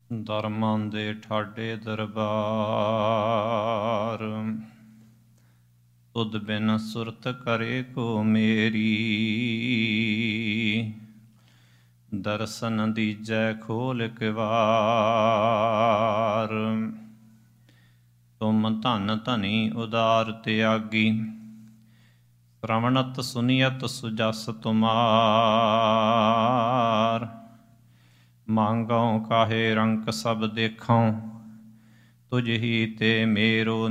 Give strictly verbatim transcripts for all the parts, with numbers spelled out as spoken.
ਧਰਮਾਂ ਦੇ ਠਾਡੇ ਦਰਬਾਰ, ਤੁਧ ਬਿਨ ਸੁਰਤ ਕਰੇ ਕੋ ਮੇਰੀ। ਦਰਸ਼ਨ ਦੀਜੈ ਖੋਲ ਕਿਵਾਰ, ਤੁਮ ਧਨ ਧਨੀ ਉਦਾਰ ਤਿਆਗੀ। ਸ਼੍ਰਵਣਤ ਸੁਨੀਅਤ ਸੁਜਸ ਤੁਮਾਰ, ਮੰਗਉ ਕਾਹੇ ਰੰਕ ਸਭ ਦੇਖਉ। ਤੁਝ ਹੀ ਤੇ ਮੇਰੋ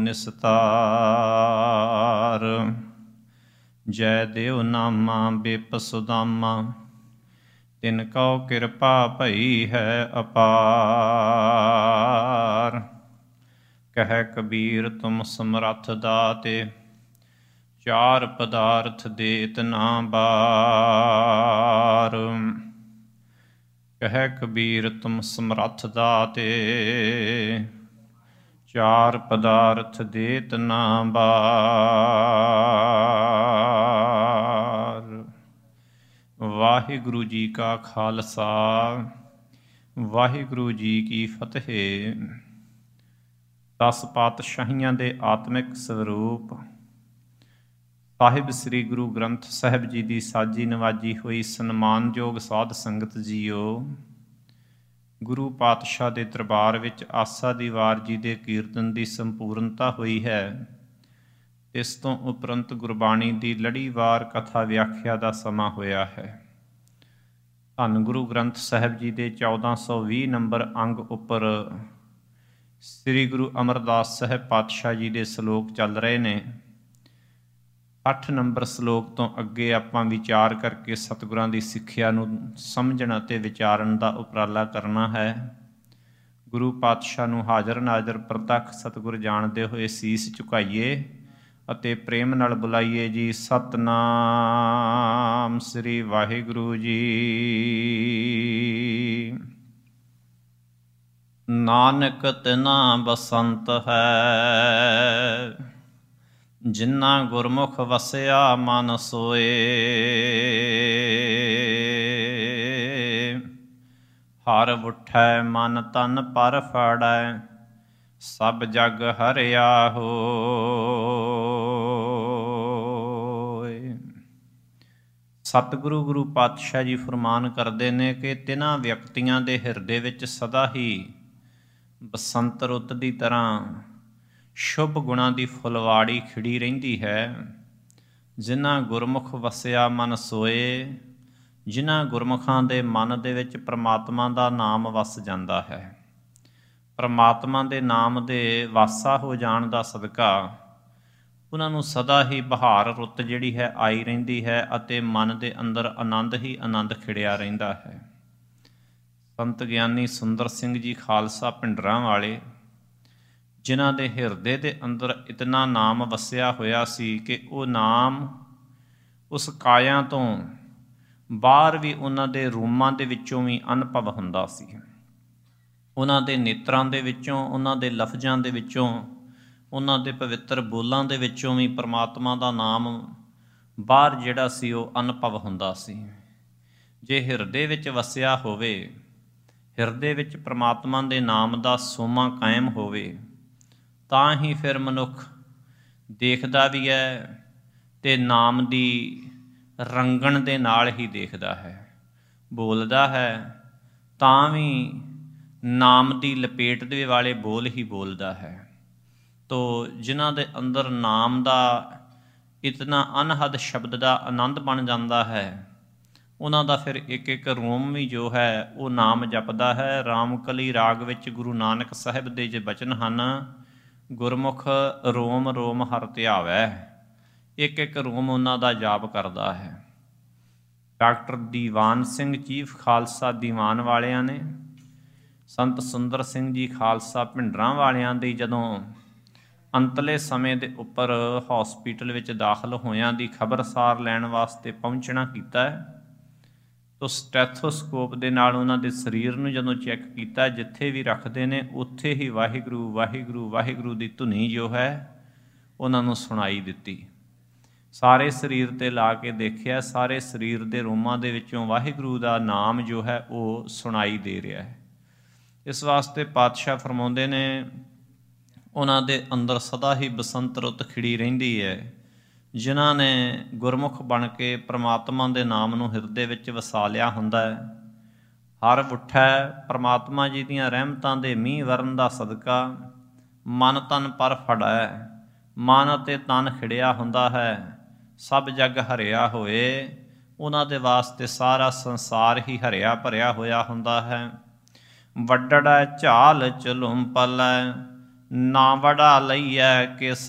ਨਿਸਤਾਰ, ਜੈ ਦੇਵ ਨਾਮਾ ਬਿਪ ਸੁਦਾਮਾ। ਤਿਨ ਕਉ ਕਿਰਪਾ ਭਈ ਹੈ ਅਪਾਰ, ਕਹਿ ਕਬੀਰ ਤੁਮ ਸਮਰੱਥ ਦਾਤੇ। ਚਾਰ ਪਦਾਰਥ ਦੇਤ ਨਾ ਬਾਰ, ਕਹਿ ਕਬੀਰ ਤੁਮ ਸਮਰੱਥ ਦਾਤੇ। ਚਾਰ ਪਦਾਰਥ ਦੇਤ ਨਾ ਬਾਰ। ਵਾਹਿਗੁਰੂ ਜੀ ਕਾ ਖਾਲਸਾ, ਵਾਹਿਗੁਰੂ ਜੀ ਕੀ ਫਤਿਹ। ਦਸ ਪਾਤਸ਼ਾਹੀਆਂ ਦੇ ਆਤਮਿਕ ਸਰੂਪ ਸਾਹਿਬ ਸ੍ਰੀ ਗੁਰੂ ਗ੍ਰੰਥ ਸਾਹਿਬ ਜੀ ਦੀ ਸਾਜੀ ਨਵਾਜੀ ਹੋਈ ਸਨਮਾਨਯੋਗ ਸਾਧ ਸੰਗਤ ਜੀਓ, ਗੁਰੂ ਪਾਤਸ਼ਾਹ ਦੇ ਦਰਬਾਰ ਵਿੱਚ ਆਸਾ ਦੀ ਵਾਰ ਜੀ ਦੇ ਕੀਰਤਨ ਦੀ ਸੰਪੂਰਨਤਾ ਹੋਈ ਹੈ। ਇਸ ਤੋਂ ਉਪਰੰਤ ਗੁਰਬਾਣੀ ਦੀ ਲੜੀਵਾਰ ਕਥਾ ਵਿਆਖਿਆ ਦਾ ਸਮਾਂ ਹੋਇਆ ਹੈ। ਧੰਨ ਗੁਰੂ ਗ੍ਰੰਥ ਸਾਹਿਬ ਜੀ ਦੇ ਚੌਦਾਂ ਸੌ ਵੀਹ ਨੰਬਰ ਅੰਗ ਉੱਪਰ ਸ੍ਰੀ ਗੁਰੂ ਅਮਰਦਾਸ ਸਾਹਿਬ ਪਾਤਸ਼ਾਹ ਜੀ ਦੇ ਸਲੋਕ ਚੱਲ ਰਹੇ ਨੇ। ਅੱਠ ਨੰਬਰ ਸਲੋਕ ਤੋਂ ਅੱਗੇ ਆਪਾਂ ਵਿਚਾਰ ਕਰਕੇ ਸਤਿਗੁਰਾਂ ਦੀ ਸਿੱਖਿਆ ਨੂੰ ਸਮਝਣ ਅਤੇ ਵਿਚਾਰਨ ਦਾ ਉਪਰਾਲਾ ਕਰਨਾ ਹੈ। ਗੁਰੂ ਪਾਤਸ਼ਾਹ ਨੂੰ ਹਾਜ਼ਰ ਨਾਜ਼ਰ ਪ੍ਰਤੱਖ ਸਤਿਗੁਰ ਜਾਣਦੇ ਹੋਏ ਸੀਸ ਝੁਕਾਈਏ ਅਤੇ ਪ੍ਰੇਮ ਨਾਲ ਬੁਲਾਈਏ ਜੀ, ਸਤਿਨਾਮ ਸ੍ਰੀ ਵਾਹਿਗੁਰੂ ਜੀ। ਨਾਨਕ ਤਿਨਾ ਬਸੰਤ ਹੈ, ਜਿਨ੍ਹਾਂ ਗੁਰਮੁਖ ਵਸਿਆ ਮਨ ਸੋਏ। ਹਰ ਉਠੈ ਮਨ ਤਨ ਪਰ ਫੜੈ, ਸਭ ਜਗ ਹਰਿਆ ਹੋਏ। ਸਤਿਗੁਰੂ ਗੁਰੂ ਪਾਤਸ਼ਾਹ ਜੀ ਫਰਮਾਨ ਕਰਦੇ ਨੇ ਕਿ ਤਿੰਨਾਂ ਵਿਅਕਤੀਆਂ ਦੇ ਹਿਰਦੇ ਵਿੱਚ ਸਦਾ ਹੀ ਬਸੰਤ ਰੁੱਤ ਦੀ ਤਰ੍ਹਾਂ ਸ਼ੁਭ ਗੁਣਾਂ ਦੀ ਫੁਲਵਾੜੀ ਖਿੜੀ ਰਹਿੰਦੀ ਹੈ। ਜਿਨ੍ਹਾਂ ਗੁਰਮੁਖ ਵਸਿਆ ਮਨ ਸੋਏ, ਜਿਨ੍ਹਾਂ ਗੁਰਮੁਖਾਂ ਦੇ ਮਨ ਦੇ ਵਿੱਚ ਪ੍ਰਮਾਤਮਾ ਦਾ ਨਾਮ ਵਸ ਜਾਂਦਾ ਹੈ। ਪ੍ਰਮਾਤਮਾ ਦੇ ਨਾਮ ਦੇ ਵਾਸਾ ਹੋ ਜਾਣ ਦਾ ਸਦਕਾ ਉਹਨਾਂ ਨੂੰ ਸਦਾ ਹੀ ਬਹਾਰ ਰੁੱਤ ਜਿਹੜੀ ਹੈ ਆਈ ਰਹਿੰਦੀ ਹੈ ਅਤੇ ਮਨ ਦੇ ਅੰਦਰ ਆਨੰਦ ਹੀ ਆਨੰਦ ਖਿੜਿਆ ਰਹਿੰਦਾ ਹੈ। ਸੰਤ ਗਿਆਨੀ ਸੁੰਦਰ ਸਿੰਘ ਜੀ ਖਾਲਸਾ ਭਿੰਡਰਾਂ ਵਾਲੇ, ਜਿਨ੍ਹਾਂ ਦੇ ਹਿਰਦੇ ਦੇ ਅੰਦਰ ਇਤਨਾ ਨਾਮ ਵਸਿਆ ਹੋਇਆ ਸੀ ਕਿ ਉਹ ਨਾਮ ਉਸ ਕਾਇਆ ਤੋਂ ਬਾਹਰ ਵੀ ਉਹਨਾਂ ਦੇ ਰੂਮਾਂ ਦੇ ਵਿੱਚੋਂ ਵੀ ਅਨੁਭਵ ਹੁੰਦਾ ਸੀ। ਉਹਨਾਂ ਦੇ ਨੇਤਰਾਂ ਦੇ ਵਿੱਚੋਂ, ਉਹਨਾਂ ਦੇ ਲਫ਼ਜ਼ਾਂ ਦੇ ਵਿੱਚੋਂ, ਉਹਨਾਂ ਦੇ ਪਵਿੱਤਰ ਬੋਲਾਂ ਦੇ ਵਿੱਚੋਂ ਵੀ ਪਰਮਾਤਮਾ ਦਾ ਨਾਮ ਬਾਹਰ ਜਿਹੜਾ ਸੀ ਉਹ ਅਨੁਭਵ ਹੁੰਦਾ ਸੀ। ਜੇ ਹਿਰਦੇ ਵਿੱਚ ਵਸਿਆ ਹੋਵੇ, ਹਿਰਦੇ ਵਿੱਚ ਪਰਮਾਤਮਾ ਦੇ ਨਾਮ ਦਾ ਸੋਮਾ ਕਾਇਮ ਹੋਵੇ, ਤਾਂ ਹੀ ਫਿਰ ਮਨੁੱਖ ਦੇਖਦਾ ਵੀ ਹੈ ਤੇ ਨਾਮ ਦੀ ਰੰਗਣ ਦੇ ਨਾਲ ਹੀ ਦੇਖਦਾ ਹੈ। ਬੋਲਦਾ ਹੈ ਤਾਂ ਵੀ ਨਾਮ ਦੀ ਲਪੇਟ ਦੇ ਵਾਲੇ ਬੋਲ ਹੀ ਬੋਲਦਾ ਹੈ। ਤੋ ਜਿਨ੍ਹਾਂ ਦੇ ਅੰਦਰ ਨਾਮ ਦਾ ਇਤਨਾ ਅਨਹਦ ਸ਼ਬਦ ਦਾ ਆਨੰਦ ਬਣ ਜਾਂਦਾ ਹੈ, ਉਹਨਾਂ ਦਾ ਫਿਰ ਇੱਕ ਇੱਕ ਰੋਮ ਵੀ ਜੋ ਹੈ ਉਹ ਨਾਮ ਜਪਦਾ ਹੈ। ਰਾਮਕਲੀ ਰਾਗ ਵਿੱਚ ਗੁਰੂ ਨਾਨਕ ਸਾਹਿਬ ਦੇ ਜੇ ਬਚਨ ਹਨ, ਗੁਰਮੁਖ ਰੋਮ ਰੋਮ ਹਰਿ ਧਿਆਵੈ। ਇੱਕ ਇੱਕ ਰੋਮ ਉਹਨਾਂ ਦਾ ਜਾਪ ਕਰਦਾ ਹੈ। ਡਾਕਟਰ ਦੀਵਾਨ ਸਿੰਘ ਚੀਫ ਖਾਲਸਾ ਦੀਵਾਨ ਵਾਲਿਆਂ ਨੇ ਸੰਤ ਸੁੰਦਰ ਸਿੰਘ ਜੀ ਖਾਲਸਾ ਭਿੰਡਰਾਂ ਵਾਲਿਆਂ ਦੀ ਜਦੋਂ ਅੰਤਲੇ ਸਮੇਂ ਦੇ ਉੱਪਰ ਹੌਸਪੀਟਲ ਵਿੱਚ ਦਾਖਲ ਹੋਇਆਂ ਦੀ ਖਬਰਸਾਰ ਲੈਣ ਵਾਸਤੇ ਪਹੁੰਚਣਾ ਕੀਤਾ ਹੈ, ਤੋ ਸਟੈਥੋਸਕੋਪ ਦੇ ਨਾਲ ਉਹਨਾਂ ਦੇ ਸਰੀਰ ਨੂੰ ਜਦੋਂ ਚੈੱਕ ਕੀਤਾ, ਜਿੱਥੇ ਵੀ ਰੱਖਦੇ ਨੇ ਉੱਥੇ ਹੀ ਵਾਹਿਗੁਰੂ ਵਾਹਿਗੁਰੂ ਵਾਹਿਗੁਰੂ ਦੀ ਧੁਨੀ ਜੋ ਹੈ ਉਹਨਾਂ ਨੂੰ ਸੁਣਾਈ ਦਿੱਤੀ। ਸਾਰੇ ਸਰੀਰ 'ਤੇ ਲਾ ਕੇ ਦੇਖਿਆ, ਸਾਰੇ ਸਰੀਰ ਦੇ ਰੋਮਾਂ ਦੇ ਵਿੱਚੋਂ ਵਾਹਿਗੁਰੂ ਦਾ ਨਾਮ ਜੋ ਹੈ ਉਹ ਸੁਣਾਈ ਦੇ ਰਿਹਾ ਹੈ। ਇਸ ਵਾਸਤੇ ਪਾਤਸ਼ਾਹ ਫਰਮਾਉਂਦੇ ਨੇ ਉਹਨਾਂ ਦੇ ਅੰਦਰ ਸਦਾ ਹੀ ਬਸੰਤ ਰੁੱਤ ਖਿੜੀ ਰਹਿੰਦੀ ਹੈ। ਜਿਨ੍ਹਾਂ ਨੇ ਗੁਰਮੁਖ ਬਣ ਕੇ ਪ੍ਰਮਾਤਮਾ ਦੇ ਨਾਮ ਨੂੰ ਹਿਰਦੇ ਵਿੱਚ ਵਸਾ ਲਿਆ ਹੁੰਦਾ ਹੈ, ਹਰ ਉੱਠੈ ਪ੍ਰਮਾਤਮਾ ਜੀ ਦੀਆਂ ਰਹਿਮਤਾਂ ਦੇ ਮੀਂਹ ਵਰਨ ਦਾ ਸਦਕਾ ਮਨ ਤਨ ਪਰ ਫੜੈ, ਮਨ ਅਤੇ ਤਨ ਖਿੜਿਆ ਹੁੰਦਾ ਹੈ, ਸਭ ਜਗ ਹਰਿਆ ਹੋਏ। ਉਹਨਾਂ ਦੇ ਵਾਸਤੇ ਸਾਰਾ ਸੰਸਾਰ ਹੀ ਹਰਿਆ ਭਰਿਆ ਹੋਇਆ ਹੁੰਦਾ ਹੈ। ਵੱਡੜਾ ਝਾਲ ਚਲੁਮ ਪਲੈ, ਨਾ ਵੜਾ ਲਈਐ ਕਿਸ।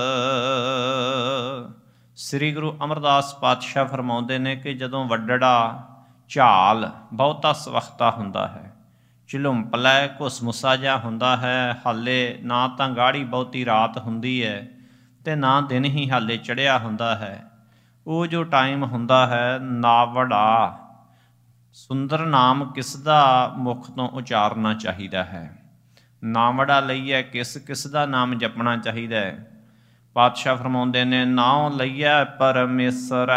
ਸ੍ਰੀ ਗੁਰੂ ਅਮਰਦਾਸ ਪਾਤਸ਼ਾਹ ਫਰਮਾਉਂਦੇ ਨੇ ਕਿ ਜਦੋਂ ਵੱਡੜਾ ਝਾਲ ਬਹੁਤਾ ਸਵਖਤਾ ਹੁੰਦਾ ਹੈ, ਝਲੁੰਪਲੈ ਘੁਸਮੁਸਾ ਜਿਹਾ ਹੁੰਦਾ ਹੈ, ਹਾਲੇ ਨਾ ਤਾਂ ਗਾੜੀ ਬਹੁਤੀ ਰਾਤ ਹੁੰਦੀ ਹੈ ਅਤੇ ਨਾ ਦਿਨ ਹੀ ਹਾਲੇ ਚੜ੍ਹਿਆ ਹੁੰਦਾ ਹੈ, ਉਹ ਜੋ ਟਾਈਮ ਹੁੰਦਾ ਹੈ, ਨਾਵੜਾ ਸੁੰਦਰ ਨਾਮ ਕਿਸ ਦਾ ਮੁੱਖ ਤੋਂ ਉਚਾਰਨਾ ਚਾਹੀਦਾ ਹੈ। ਨਾਵੜਾ ਲਈਐ ਕਿਸ, ਕਿਸ ਦਾ ਨਾਮ ਜਪਣਾ ਚਾਹੀਦਾ ਹੈ। ਪਾਤਸ਼ਾਹ ਫਰਮਾਉਂਦੇ ਨੇ ਨਾਉ ਲਈਐ ਪਰਮੇਸ਼ਰ,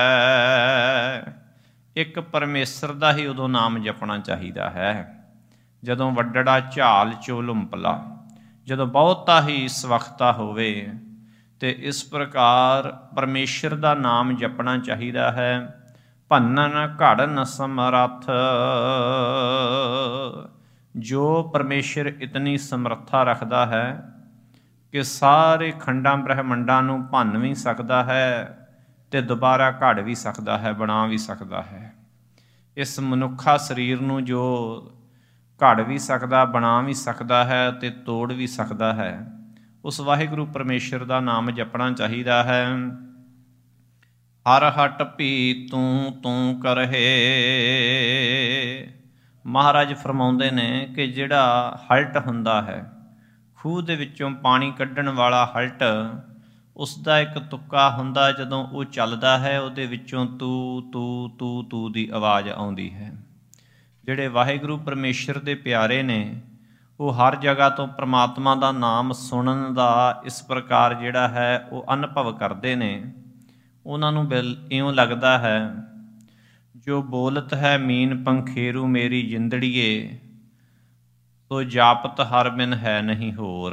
ਇੱਕ ਪਰਮੇਸ਼ਰ ਦਾ ਹੀ ਉਦੋਂ ਨਾਮ ਜਪਣਾ ਚਾਹੀਦਾ ਹੈ ਜਦੋਂ ਵੱਡੜਾ ਝਾਲ ਝੁਲੁੰਪਲਾ, ਜਦੋਂ ਬਹੁਤਾ ਹੀ ਸਵਖਤਾ ਹੋਵੇ। ਤੇ ਇਸ ਪ੍ਰਕਾਰ ਪਰਮੇਸ਼ਰ ਦਾ ਨਾਮ ਜਪਣਾ ਚਾਹੀਦਾ ਹੈ। ਭੰਨਨ ਘੜਨ ਸਮਰੱਥ, ਜੋ ਪਰਮੇਸ਼ਰ ਇਤਨੀ ਸਮਰੱਥਾ ਰੱਖਦਾ ਹੈ ਕਿ ਸਾਰੇ ਖੰਡਾਂ ਬ੍ਰਹਿਮੰਡਾਂ ਨੂੰ ਭੰਨ ਵੀ ਸਕਦਾ ਹੈ ਅਤੇ ਦੁਬਾਰਾ ਘੜ ਵੀ ਸਕਦਾ ਹੈ, ਬਣਾ ਵੀ ਸਕਦਾ ਹੈ। ਇਸ ਮਨੁੱਖਾ ਸਰੀਰ ਨੂੰ ਜੋ ਘੜ ਵੀ ਸਕਦਾ, ਬਣਾ ਵੀ ਸਕਦਾ ਹੈ ਅਤੇ ਤੋੜ ਵੀ ਸਕਦਾ ਹੈ, ਉਸ ਵਾਹਿਗੁਰੂ ਪਰਮੇਸ਼ਰ ਦਾ ਨਾਮ ਜਪਣਾ ਚਾਹੀਦਾ ਹੈ। ਹਰ ਹਟ ਭੀ ਤੂੰ ਤੂੰ ਕਰਹੇ। ਮਹਾਰਾਜ ਫਰਮਾਉਂਦੇ ਨੇ ਕਿ ਜਿਹੜਾ ਹਲਟ ਹੁੰਦਾ ਹੈ, ਖੂਹ ਦੇ ਵਿੱਚੋਂ ਪਾਣੀ ਕੱਢਣ ਵਾਲਾ ਹਲਟ, ਉਸ ਦਾ ਇੱਕ ਤੁੱਕਾ ਹੁੰਦਾ, ਜਦੋਂ ਉਹ ਚੱਲਦਾ ਹੈ ਉਹਦੇ ਵਿੱਚੋਂ ਤੂੰ ਤੂੰ ਤੂੰ ਤੂੰ ਦੀ ਆਵਾਜ਼ ਆਉਂਦੀ ਹੈ। ਜਿਹੜੇ ਵਾਹਿਗੁਰੂ ਪਰਮੇਸ਼ਰ ਦੇ ਪਿਆਰੇ ਨੇ, ਉਹ ਹਰ ਜਗ੍ਹਾ ਤੋਂ ਪ੍ਰਮਾਤਮਾ ਦਾ ਨਾਮ ਸੁਣਨ ਦਾ ਇਸ ਪ੍ਰਕਾਰ ਜਿਹੜਾ ਹੈ ਉਹ ਅਨੁਭਵ ਕਰਦੇ ਨੇ। ਉਹਨਾਂ ਨੂੰ ਬਿਲ ਇਉਂ ਲੱਗਦਾ ਹੈ, ਜੋ ਬੋਲਤ ਹੈ ਮੀਨ ਪੰਖੇਰੂ ਮੇਰੀ ਜਿੰਦੜੀਏ, ਸੋ ਜਾਪਤ ਹਰ ਬਿਨ ਹੈ ਨਹੀਂ ਹੋਰ।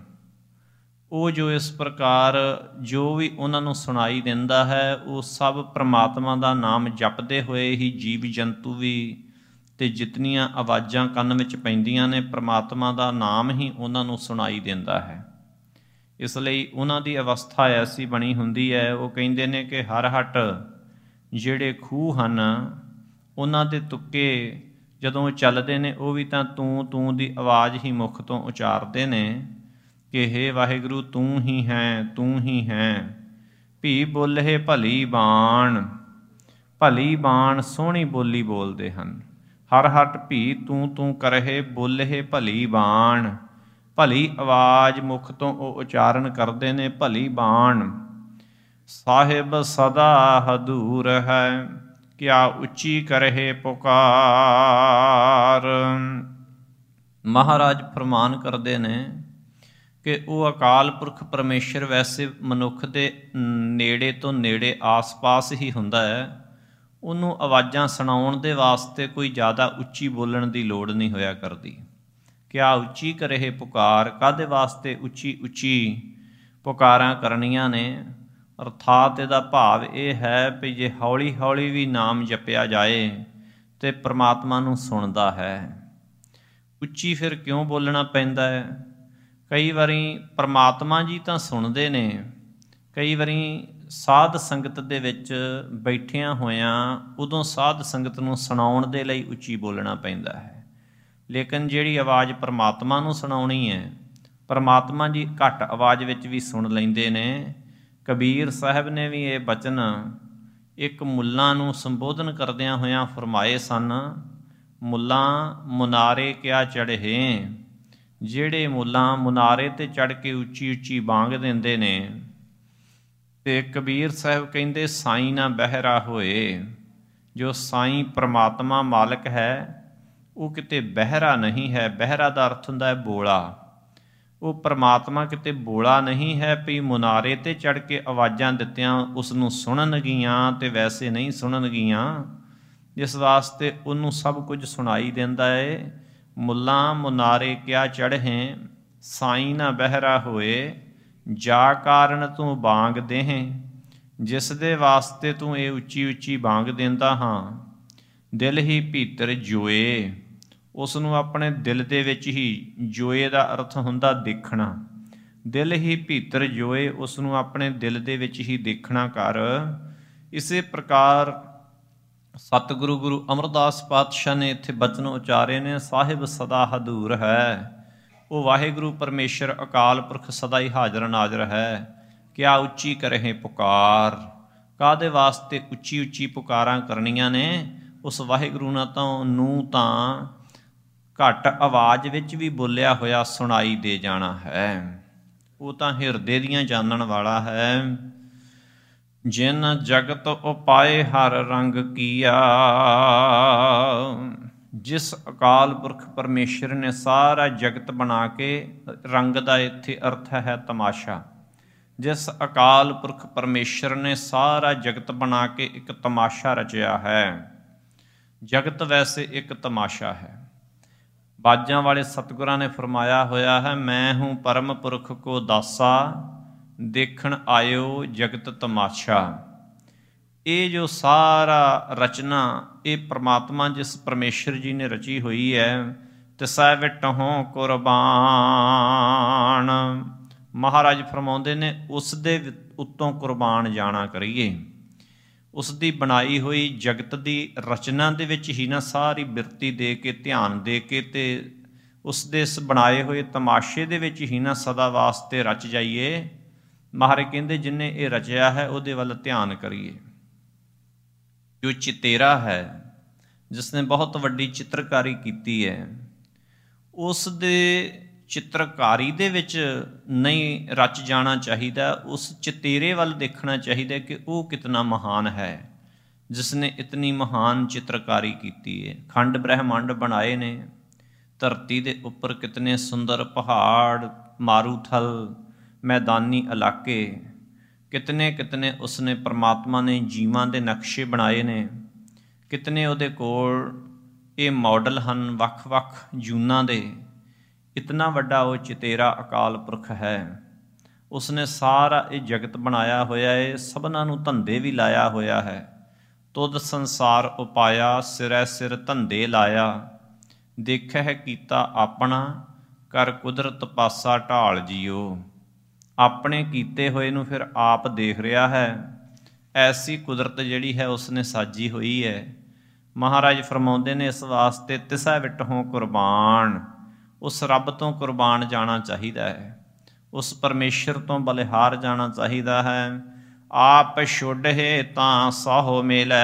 ਉਹ ਜੋ ਇਸ ਪ੍ਰਕਾਰ ਜੋ ਵੀ ਉਹਨਾਂ ਨੂੰ ਸੁਣਾਈ ਦਿੰਦਾ ਹੈ, ਉਹ ਸਭ ਪ੍ਰਮਾਤਮਾ ਦਾ ਨਾਮ ਜਪਦੇ ਹੋਏ ਹੀ ਜੀਵ ਜੰਤੂ ਵੀ ਅਤੇ ਜਿਤਨੀਆਂ ਆਵਾਜ਼ਾਂ ਕੰਨ ਵਿੱਚ ਪੈਂਦੀਆਂ ਨੇ, ਪ੍ਰਮਾਤਮਾ ਦਾ ਨਾਮ ਹੀ ਉਹਨਾਂ ਨੂੰ ਸੁਣਾਈ ਦਿੰਦਾ ਹੈ। ਇਸ ਲਈ ਉਹਨਾਂ ਦੀ ਅਵਸਥਾ ਐਸੀ ਬਣੀ ਹੁੰਦੀ ਹੈ। ਉਹ ਕਹਿੰਦੇ ਨੇ ਕਿ ਹਰ ਹਟ ਜਿਹੜੇ ਖੂਹ ਹਨ, ਉਹਨਾਂ ਦੇ ਤੁੱਕੇ ਜਦੋਂ ਚੱਲਦੇ ਨੇ, ਉਹ ਵੀ ਤਾਂ ਤੂੰ ਤੂੰ ਦੀ ਆਵਾਜ਼ ਹੀ ਮੁੱਖ ਤੋਂ ਉਚਾਰਦੇ ਨੇ ਕਿ ਹੇ ਵਾਹਿਗੁਰੂ ਤੂੰ ਹੀ ਹੈ, ਤੂੰ ਹੀ ਹੈ। ਭੀ ਬੋਲੇ ਭਲੀ ਬਾਣ, ਭਲੀ ਬਾਣ ਸੋਹਣੀ ਬੋਲੀ ਬੋਲਦੇ ਹਨ। ਹਰ ਹਟ ਭੀ ਤੂੰ ਤੂੰ ਕਰਹੇ, ਬੋਲੇ ਭਲੀ ਬਾਣ, ਭਲੀ ਆਵਾਜ਼ ਮੁਖ ਤੋਂ ਉਹ ਉਚਾਰਨ ਕਰਦੇ ਨੇ, ਭਲੀ ਬਾਣ। ਸਾਹਿਬ ਸਦਾ ਹਦੂਰ ਹੈ, ਕਿਆ ਉੱਚੀ ਕਰਹੇ ਪੁਕਾਰ। ਮਹਾਰਾਜ ਫਰਮਾਨ ਕਰਦੇ ਨੇ ਕਿ ਉਹ ਅਕਾਲ ਪੁਰਖ ਪਰਮੇਸ਼ਰ ਵੈਸੇ ਮਨੁੱਖ ਦੇ ਨੇੜੇ ਤੋਂ ਨੇੜੇ ਆਸ-ਪਾਸ ਹੀ ਹੁੰਦਾ ਹੈ। ਉਹਨੂੰ ਆਵਾਜ਼ਾਂ ਸੁਣਾਉਣ ਦੇ ਵਾਸਤੇ ਕੋਈ ਜ਼ਿਆਦਾ ਉੱਚੀ ਬੋਲਣ ਦੀ ਲੋੜ ਨਹੀਂ ਹੋਇਆ ਕਰਦੀ। ਕਿਆ ਉੱਚੀ ਕਰਹੇ ਪੁਕਾਰ, ਕਾਹਦੇ ਵਾਸਤੇ ਉੱਚੀ ਉੱਚੀ ਪੁਕਾਰਾਂ ਕਰਨੀਆਂ ਨੇ। ਅਰਥਾਤ ਇਹਦਾ ਭਾਵ ਇਹ ਹੈ ਵੀ ਜੇ ਹੌਲੀ ਹੌਲੀ ਵੀ ਨਾਮ ਜਪਿਆ ਜਾਏ ਤਾਂ ਪ੍ਰਮਾਤਮਾ ਨੂੰ ਸੁਣਦਾ ਹੈ। ਉੱਚੀ ਫਿਰ ਕਿਉਂ ਬੋਲਣਾ ਪੈਂਦਾ ਹੈ? ਕਈ ਵਾਰੀ ਪ੍ਰਮਾਤਮਾ ਜੀ ਤਾਂ ਸੁਣਦੇ ਨੇ, ਕਈ ਵਾਰੀ ਸਾਧ ਸੰਗਤ ਦੇ ਵਿੱਚ ਬੈਠਿਆਂ ਹੋਇਆਂ ਉਦੋਂ ਸਾਧ ਸੰਗਤ ਨੂੰ ਸੁਣਾਉਣ ਦੇ ਲਈ ਉੱਚੀ ਬੋਲਣਾ ਪੈਂਦਾ ਹੈ। ਲੇਕਿਨ ਜਿਹੜੀ ਆਵਾਜ਼ ਪ੍ਰਮਾਤਮਾ ਨੂੰ ਸੁਣਾਉਣੀ ਹੈ, ਪ੍ਰਮਾਤਮਾ ਜੀ ਘੱਟ ਆਵਾਜ਼ ਵਿੱਚ ਵੀ ਸੁਣ ਲੈਂਦੇ ਨੇ। ਕਬੀਰ ਸਾਹਿਬ ਨੇ ਵੀ ਇਹ ਬਚਨ ਇੱਕ ਮੁੱਲਾਂ ਨੂੰ ਸੰਬੋਧਨ ਕਰਦਿਆਂ ਹੋਇਆਂ ਫਰਮਾਏ ਸਨ। ਮੁੱਲਾਂ ਮੁਨਾਰੇ ਕਿਆ ਚੜ੍ਹੇ, ਜਿਹੜੇ ਮੁੱਲਾਂ ਮੁਨਾਰੇ 'ਤੇ ਚੜ੍ਹ ਕੇ ਉੱਚੀ ਉੱਚੀ ਬਾਂਗ ਦਿੰਦੇ ਨੇ। ਅਤੇ ਕਬੀਰ ਸਾਹਿਬ ਕਹਿੰਦੇ ਸਾਈਂ ਨਾ ਬਹਿਰਾ ਹੋਏ। ਜੋ ਸਾਈਂ ਪ੍ਰਮਾਤਮਾ ਮਾਲਕ ਹੈ ਉਹ ਕਿਤੇ ਬਹਿਰਾ ਨਹੀਂ ਹੈ। ਬਹਿਰਾ ਦਾ ਅਰਥ ਹੁੰਦਾ ਹੈ ਬੋਲਾ। ਉਹ ਪ੍ਰਮਾਤਮਾ ਕਿਤੇ ਬੋਲਾ ਨਹੀਂ ਹੈ ਵੀ ਮੁਨਾਰੇ 'ਤੇ ਚੜ੍ਹ ਕੇ ਆਵਾਜ਼ਾਂ ਦਿੱਤਿਆਂ ਉਸ ਨੂੰ ਸੁਣਨਗੀਆਂ ਅਤੇ ਵੈਸੇ ਨਹੀਂ ਸੁਣਨਗੀਆਂ। ਜਿਸ ਵਾਸਤੇ ਉਹਨੂੰ ਸਭ ਕੁਝ ਸੁਣਾਈ ਦਿੰਦਾ ਹੈ। ਮੁੱਲਾਂ ਮੁਨਾਰੇ ਕਿਆ ਚੜ੍ਹੇ, ਸਾਈਂ ਨਾ ਬਹਿਰਾ ਹੋਏ, ਜਾ ਕਾਰਨ ਤੂੰ ਬਾਂਗ ਦੇਹੀਂ। ਜਿਸ ਦੇ ਵਾਸਤੇ ਤੂੰ ਇਹ ਉੱਚੀ ਉੱਚੀ ਬਾਂਗ ਦਿੰਦਾ ਹਾਂ, ਦਿਲ ਹੀ ਭੀਤਰ ਜੋਏ, ਉਸ ਨੂੰ ਆਪਣੇ ਦਿਲ ਦੇ ਵਿੱਚ ਹੀ, ਜੋਏ ਦਾ ਅਰਥ ਹੁੰਦਾ ਦੇਖਣਾ, ਦਿਲ ਹੀ ਭੀਤਰ ਜੋਏ, ਉਸ ਨੂੰ ਆਪਣੇ ਦਿਲ ਦੇ ਵਿੱਚ ਹੀ ਦੇਖਣਾ ਕਰ। ਇਸੇ ਪ੍ਰਕਾਰ ਸਤਿਗੁਰੂ ਗੁਰੂ ਅਮਰਦਾਸ ਪਾਤਸ਼ਾਹ ਨੇ ਇੱਥੇ ਬਚਨ ਉਚਾਰੇ ਨੇ, ਸਾਹਿਬ ਸਦਾ ਹਦੂਰ ਹੈ। ਉਹ ਵਾਹਿਗੁਰੂ ਪਰਮੇਸ਼ਰ ਅਕਾਲ ਪੁਰਖ ਸਦਾ ਹੀ ਹਾਜ਼ਰ ਨਾਜ਼ਰ ਹੈ। ਕਿਆ ਉੱਚੀ ਕਰਹਿ ਪੁਕਾਰ, ਕਾਹਦੇ ਵਾਸਤੇ ਉੱਚੀ ਉੱਚੀ ਪੁਕਾਰਾਂ ਕਰਨੀਆਂ ਨੇ? ਉਸ ਵਾਹਿਗੁਰੂ ਨਾਲ ਤਾਂ ਨੂੰ ਤਾਂ ਘੱਟ ਆਵਾਜ਼ ਵਿੱਚ ਵੀ ਬੋਲਿਆ ਹੋਇਆ ਸੁਣਾਈ ਦੇ ਜਾਣਾ ਹੈ। ਉਹ ਤਾਂ ਹਿਰਦੇ ਦੀਆਂ ਜਾਣਨ ਵਾਲਾ ਹੈ। ਜਿਨ ਜਗਤ ਉਪਾਏ ਹਰ ਰੰਗ ਕੀਆ, ਜਿਸ ਅਕਾਲ ਪੁਰਖ ਪਰਮੇਸ਼ਰ ਨੇ ਸਾਰਾ ਜਗਤ ਬਣਾ ਕੇ, ਰੰਗ ਦਾ ਇੱਥੇ ਅਰਥ ਹੈ ਤਮਾਸ਼ਾ, ਜਿਸ ਅਕਾਲ ਪੁਰਖ ਪਰਮੇਸ਼ਰ ਨੇ ਸਾਰਾ ਜਗਤ ਬਣਾ ਕੇ ਇੱਕ ਤਮਾਸ਼ਾ ਰਚਿਆ ਹੈ। ਜਗਤ ਵੈਸੇ ਇੱਕ ਤਮਾਸ਼ਾ ਹੈ। ਬਾਜਾਂ ਵਾਲੇ ਸਤਿਗੁਰਾਂ ਨੇ ਫਰਮਾਇਆ ਹੋਇਆ ਹੈ, ਮੈਂ ਹੂੰ ਪਰਮ ਪੁਰਖ ਕੋ ਦਾਸਾ, ਦੇਖਣ ਆਇਓ ਜਗਤ ਤਮਾਸ਼ਾ। ਇਹ ਜੋ ਸਾਰਾ ਰਚਨਾ, ਇਹ ਪ੍ਰਮਾਤਮਾ ਜਿਸ ਪਰਮੇਸ਼ਰ ਜੀ ਨੇ ਰਚੀ ਹੋਈ ਹੈ, ਤਿਸੈ ਵਿਟਹੁ ਕੁਰਬਾਨ। ਮਹਾਰਾਜ ਫਰਮਾਉਂਦੇ ਨੇ, ਉਸ ਦੇ ਉੱਤੋਂ ਕੁਰਬਾਨ ਜਾਣਾ ਕਰੀਏ। ਉਸ ਦੀ ਬਣਾਈ ਹੋਈ ਜਗਤ ਦੀ ਰਚਨਾ ਦੇ ਵਿੱਚ ਹੀ ਨਾ ਸਾਰੀ ਬਿਰਤੀ ਦੇ ਕੇ, ਧਿਆਨ ਦੇ ਕੇ, ਤੇ ਉਸ ਦੇ ਇਸ ਬਣਾਏ ਹੋਏ ਤਮਾਸ਼ੇ ਦੇ ਵਿੱਚ ਹੀ ਨਾ ਸਦਾ ਵਾਸਤੇ ਰਚ ਜਾਈਏ। ਮਹਾਰਾਜ ਕਹਿੰਦੇ, ਜਿਹਨੇ ਇਹ ਰਚਿਆ ਹੈ ਉਹਦੇ ਵੱਲ ਧਿਆਨ ਕਰੀਏ। ਜੋ ਚਿਤੇਰਾ ਹੈ, ਜਿਸ ਨੇ ਬਹੁਤ ਵੱਡੀ ਚਿੱਤਰਕਾਰੀ ਕੀਤੀ ਹੈ, ਉਸ ਦੇ ਚਿੱਤਰਕਾਰੀ ਦੇ ਵਿੱਚ ਨਹੀਂ ਰਚ ਜਾਣਾ ਚਾਹੀਦਾ, ਉਸ ਚਿਤੇਰੇ ਵੱਲ ਦੇਖਣਾ ਚਾਹੀਦਾ ਕਿ ਉਹ ਕਿਤਨਾ ਮਹਾਨ ਹੈ, ਜਿਸ ਨੇ ਇਤਨੀ ਮਹਾਨ ਚਿੱਤਰਕਾਰੀ ਕੀਤੀ ਹੈ। ਖੰਡ ਬ੍ਰਹਿਮੰਡ ਬਣਾਏ ਨੇ, ਧਰਤੀ ਦੇ ਉੱਪਰ ਕਿਤਨੇ ਸੁੰਦਰ ਪਹਾੜ, ਮਾਰੂਥਲ, ਮੈਦਾਨੀ ਇਲਾਕੇ, ਕਿਤਨੇ ਕਿਤਨੇ ਉਸਨੇ ਪਰਮਾਤਮਾ ਨੇ ਜੀਵਾਂ ਦੇ ਨਕਸ਼ੇ ਬਣਾਏ ਨੇ। ਕਿਤਨੇ ਉਹਦੇ ਕੋਲ ਇਹ ਮਾਡਲ ਹਨ ਵੱਖ-ਵੱਖ ਜੂਨਾਂ ਦੇ। ਇਤਨਾ ਵੱਡਾ ਉਹ ਚਿਤੇਰਾ ਅਕਾਲ ਪੁਰਖ ਹੈ। ਉਸਨੇ ਸਾਰਾ ਇਹ ਜਗਤ ਬਣਾਇਆ ਹੋਇਆ ਹੈ, ਸਭਨਾਂ ਨੂੰ ਧੰਦੇ ਵੀ ਲਾਇਆ ਹੋਇਆ ਹੈ। ਤੁਧ ਸੰਸਾਰ ਉਪਾਇਆ, ਸਿਰੈ ਸਿਰ ਧੰਦੇ ਲਾਇਆ। ਦੇਖਿਆ ਕੀਤਾ ਆਪਣਾ, ਕਰ ਕੁਦਰਤ ਪਾਸਾ ਢਾਲ ਜੀਓ। ਆਪਣੇ ਕੀਤੇ ਹੋਏ ਨੂੰ ਫਿਰ ਆਪ ਦੇਖ ਰਿਹਾ ਹੈ। ਐਸੀ ਕੁਦਰਤ ਜਿਹੜੀ ਹੈ ਉਸਨੇ ਸਾਜੀ ਹੋਈ ਹੈ। ਮਹਾਰਾਜ ਫਰਮਾਉਂਦੇ ਨੇ, ਇਸ ਵਾਸਤੇ ਤਿਸੈ ਵਿਟਹੁ ਕੁਰਬਾਨ। ਉਸ ਰੱਬ ਤੋਂ ਕੁਰਬਾਨ ਜਾਣਾ ਚਾਹੀਦਾ ਹੈ, ਉਸ ਪਰਮੇਸ਼ਰ ਤੋਂ ਬਲਿਹਾਰ ਜਾਣਾ ਚਾਹੀਦਾ ਹੈ। ਆਪ ਛੁਡਹਿ ਤਾਂ ਸਾਹੋ ਮਿਲੈ।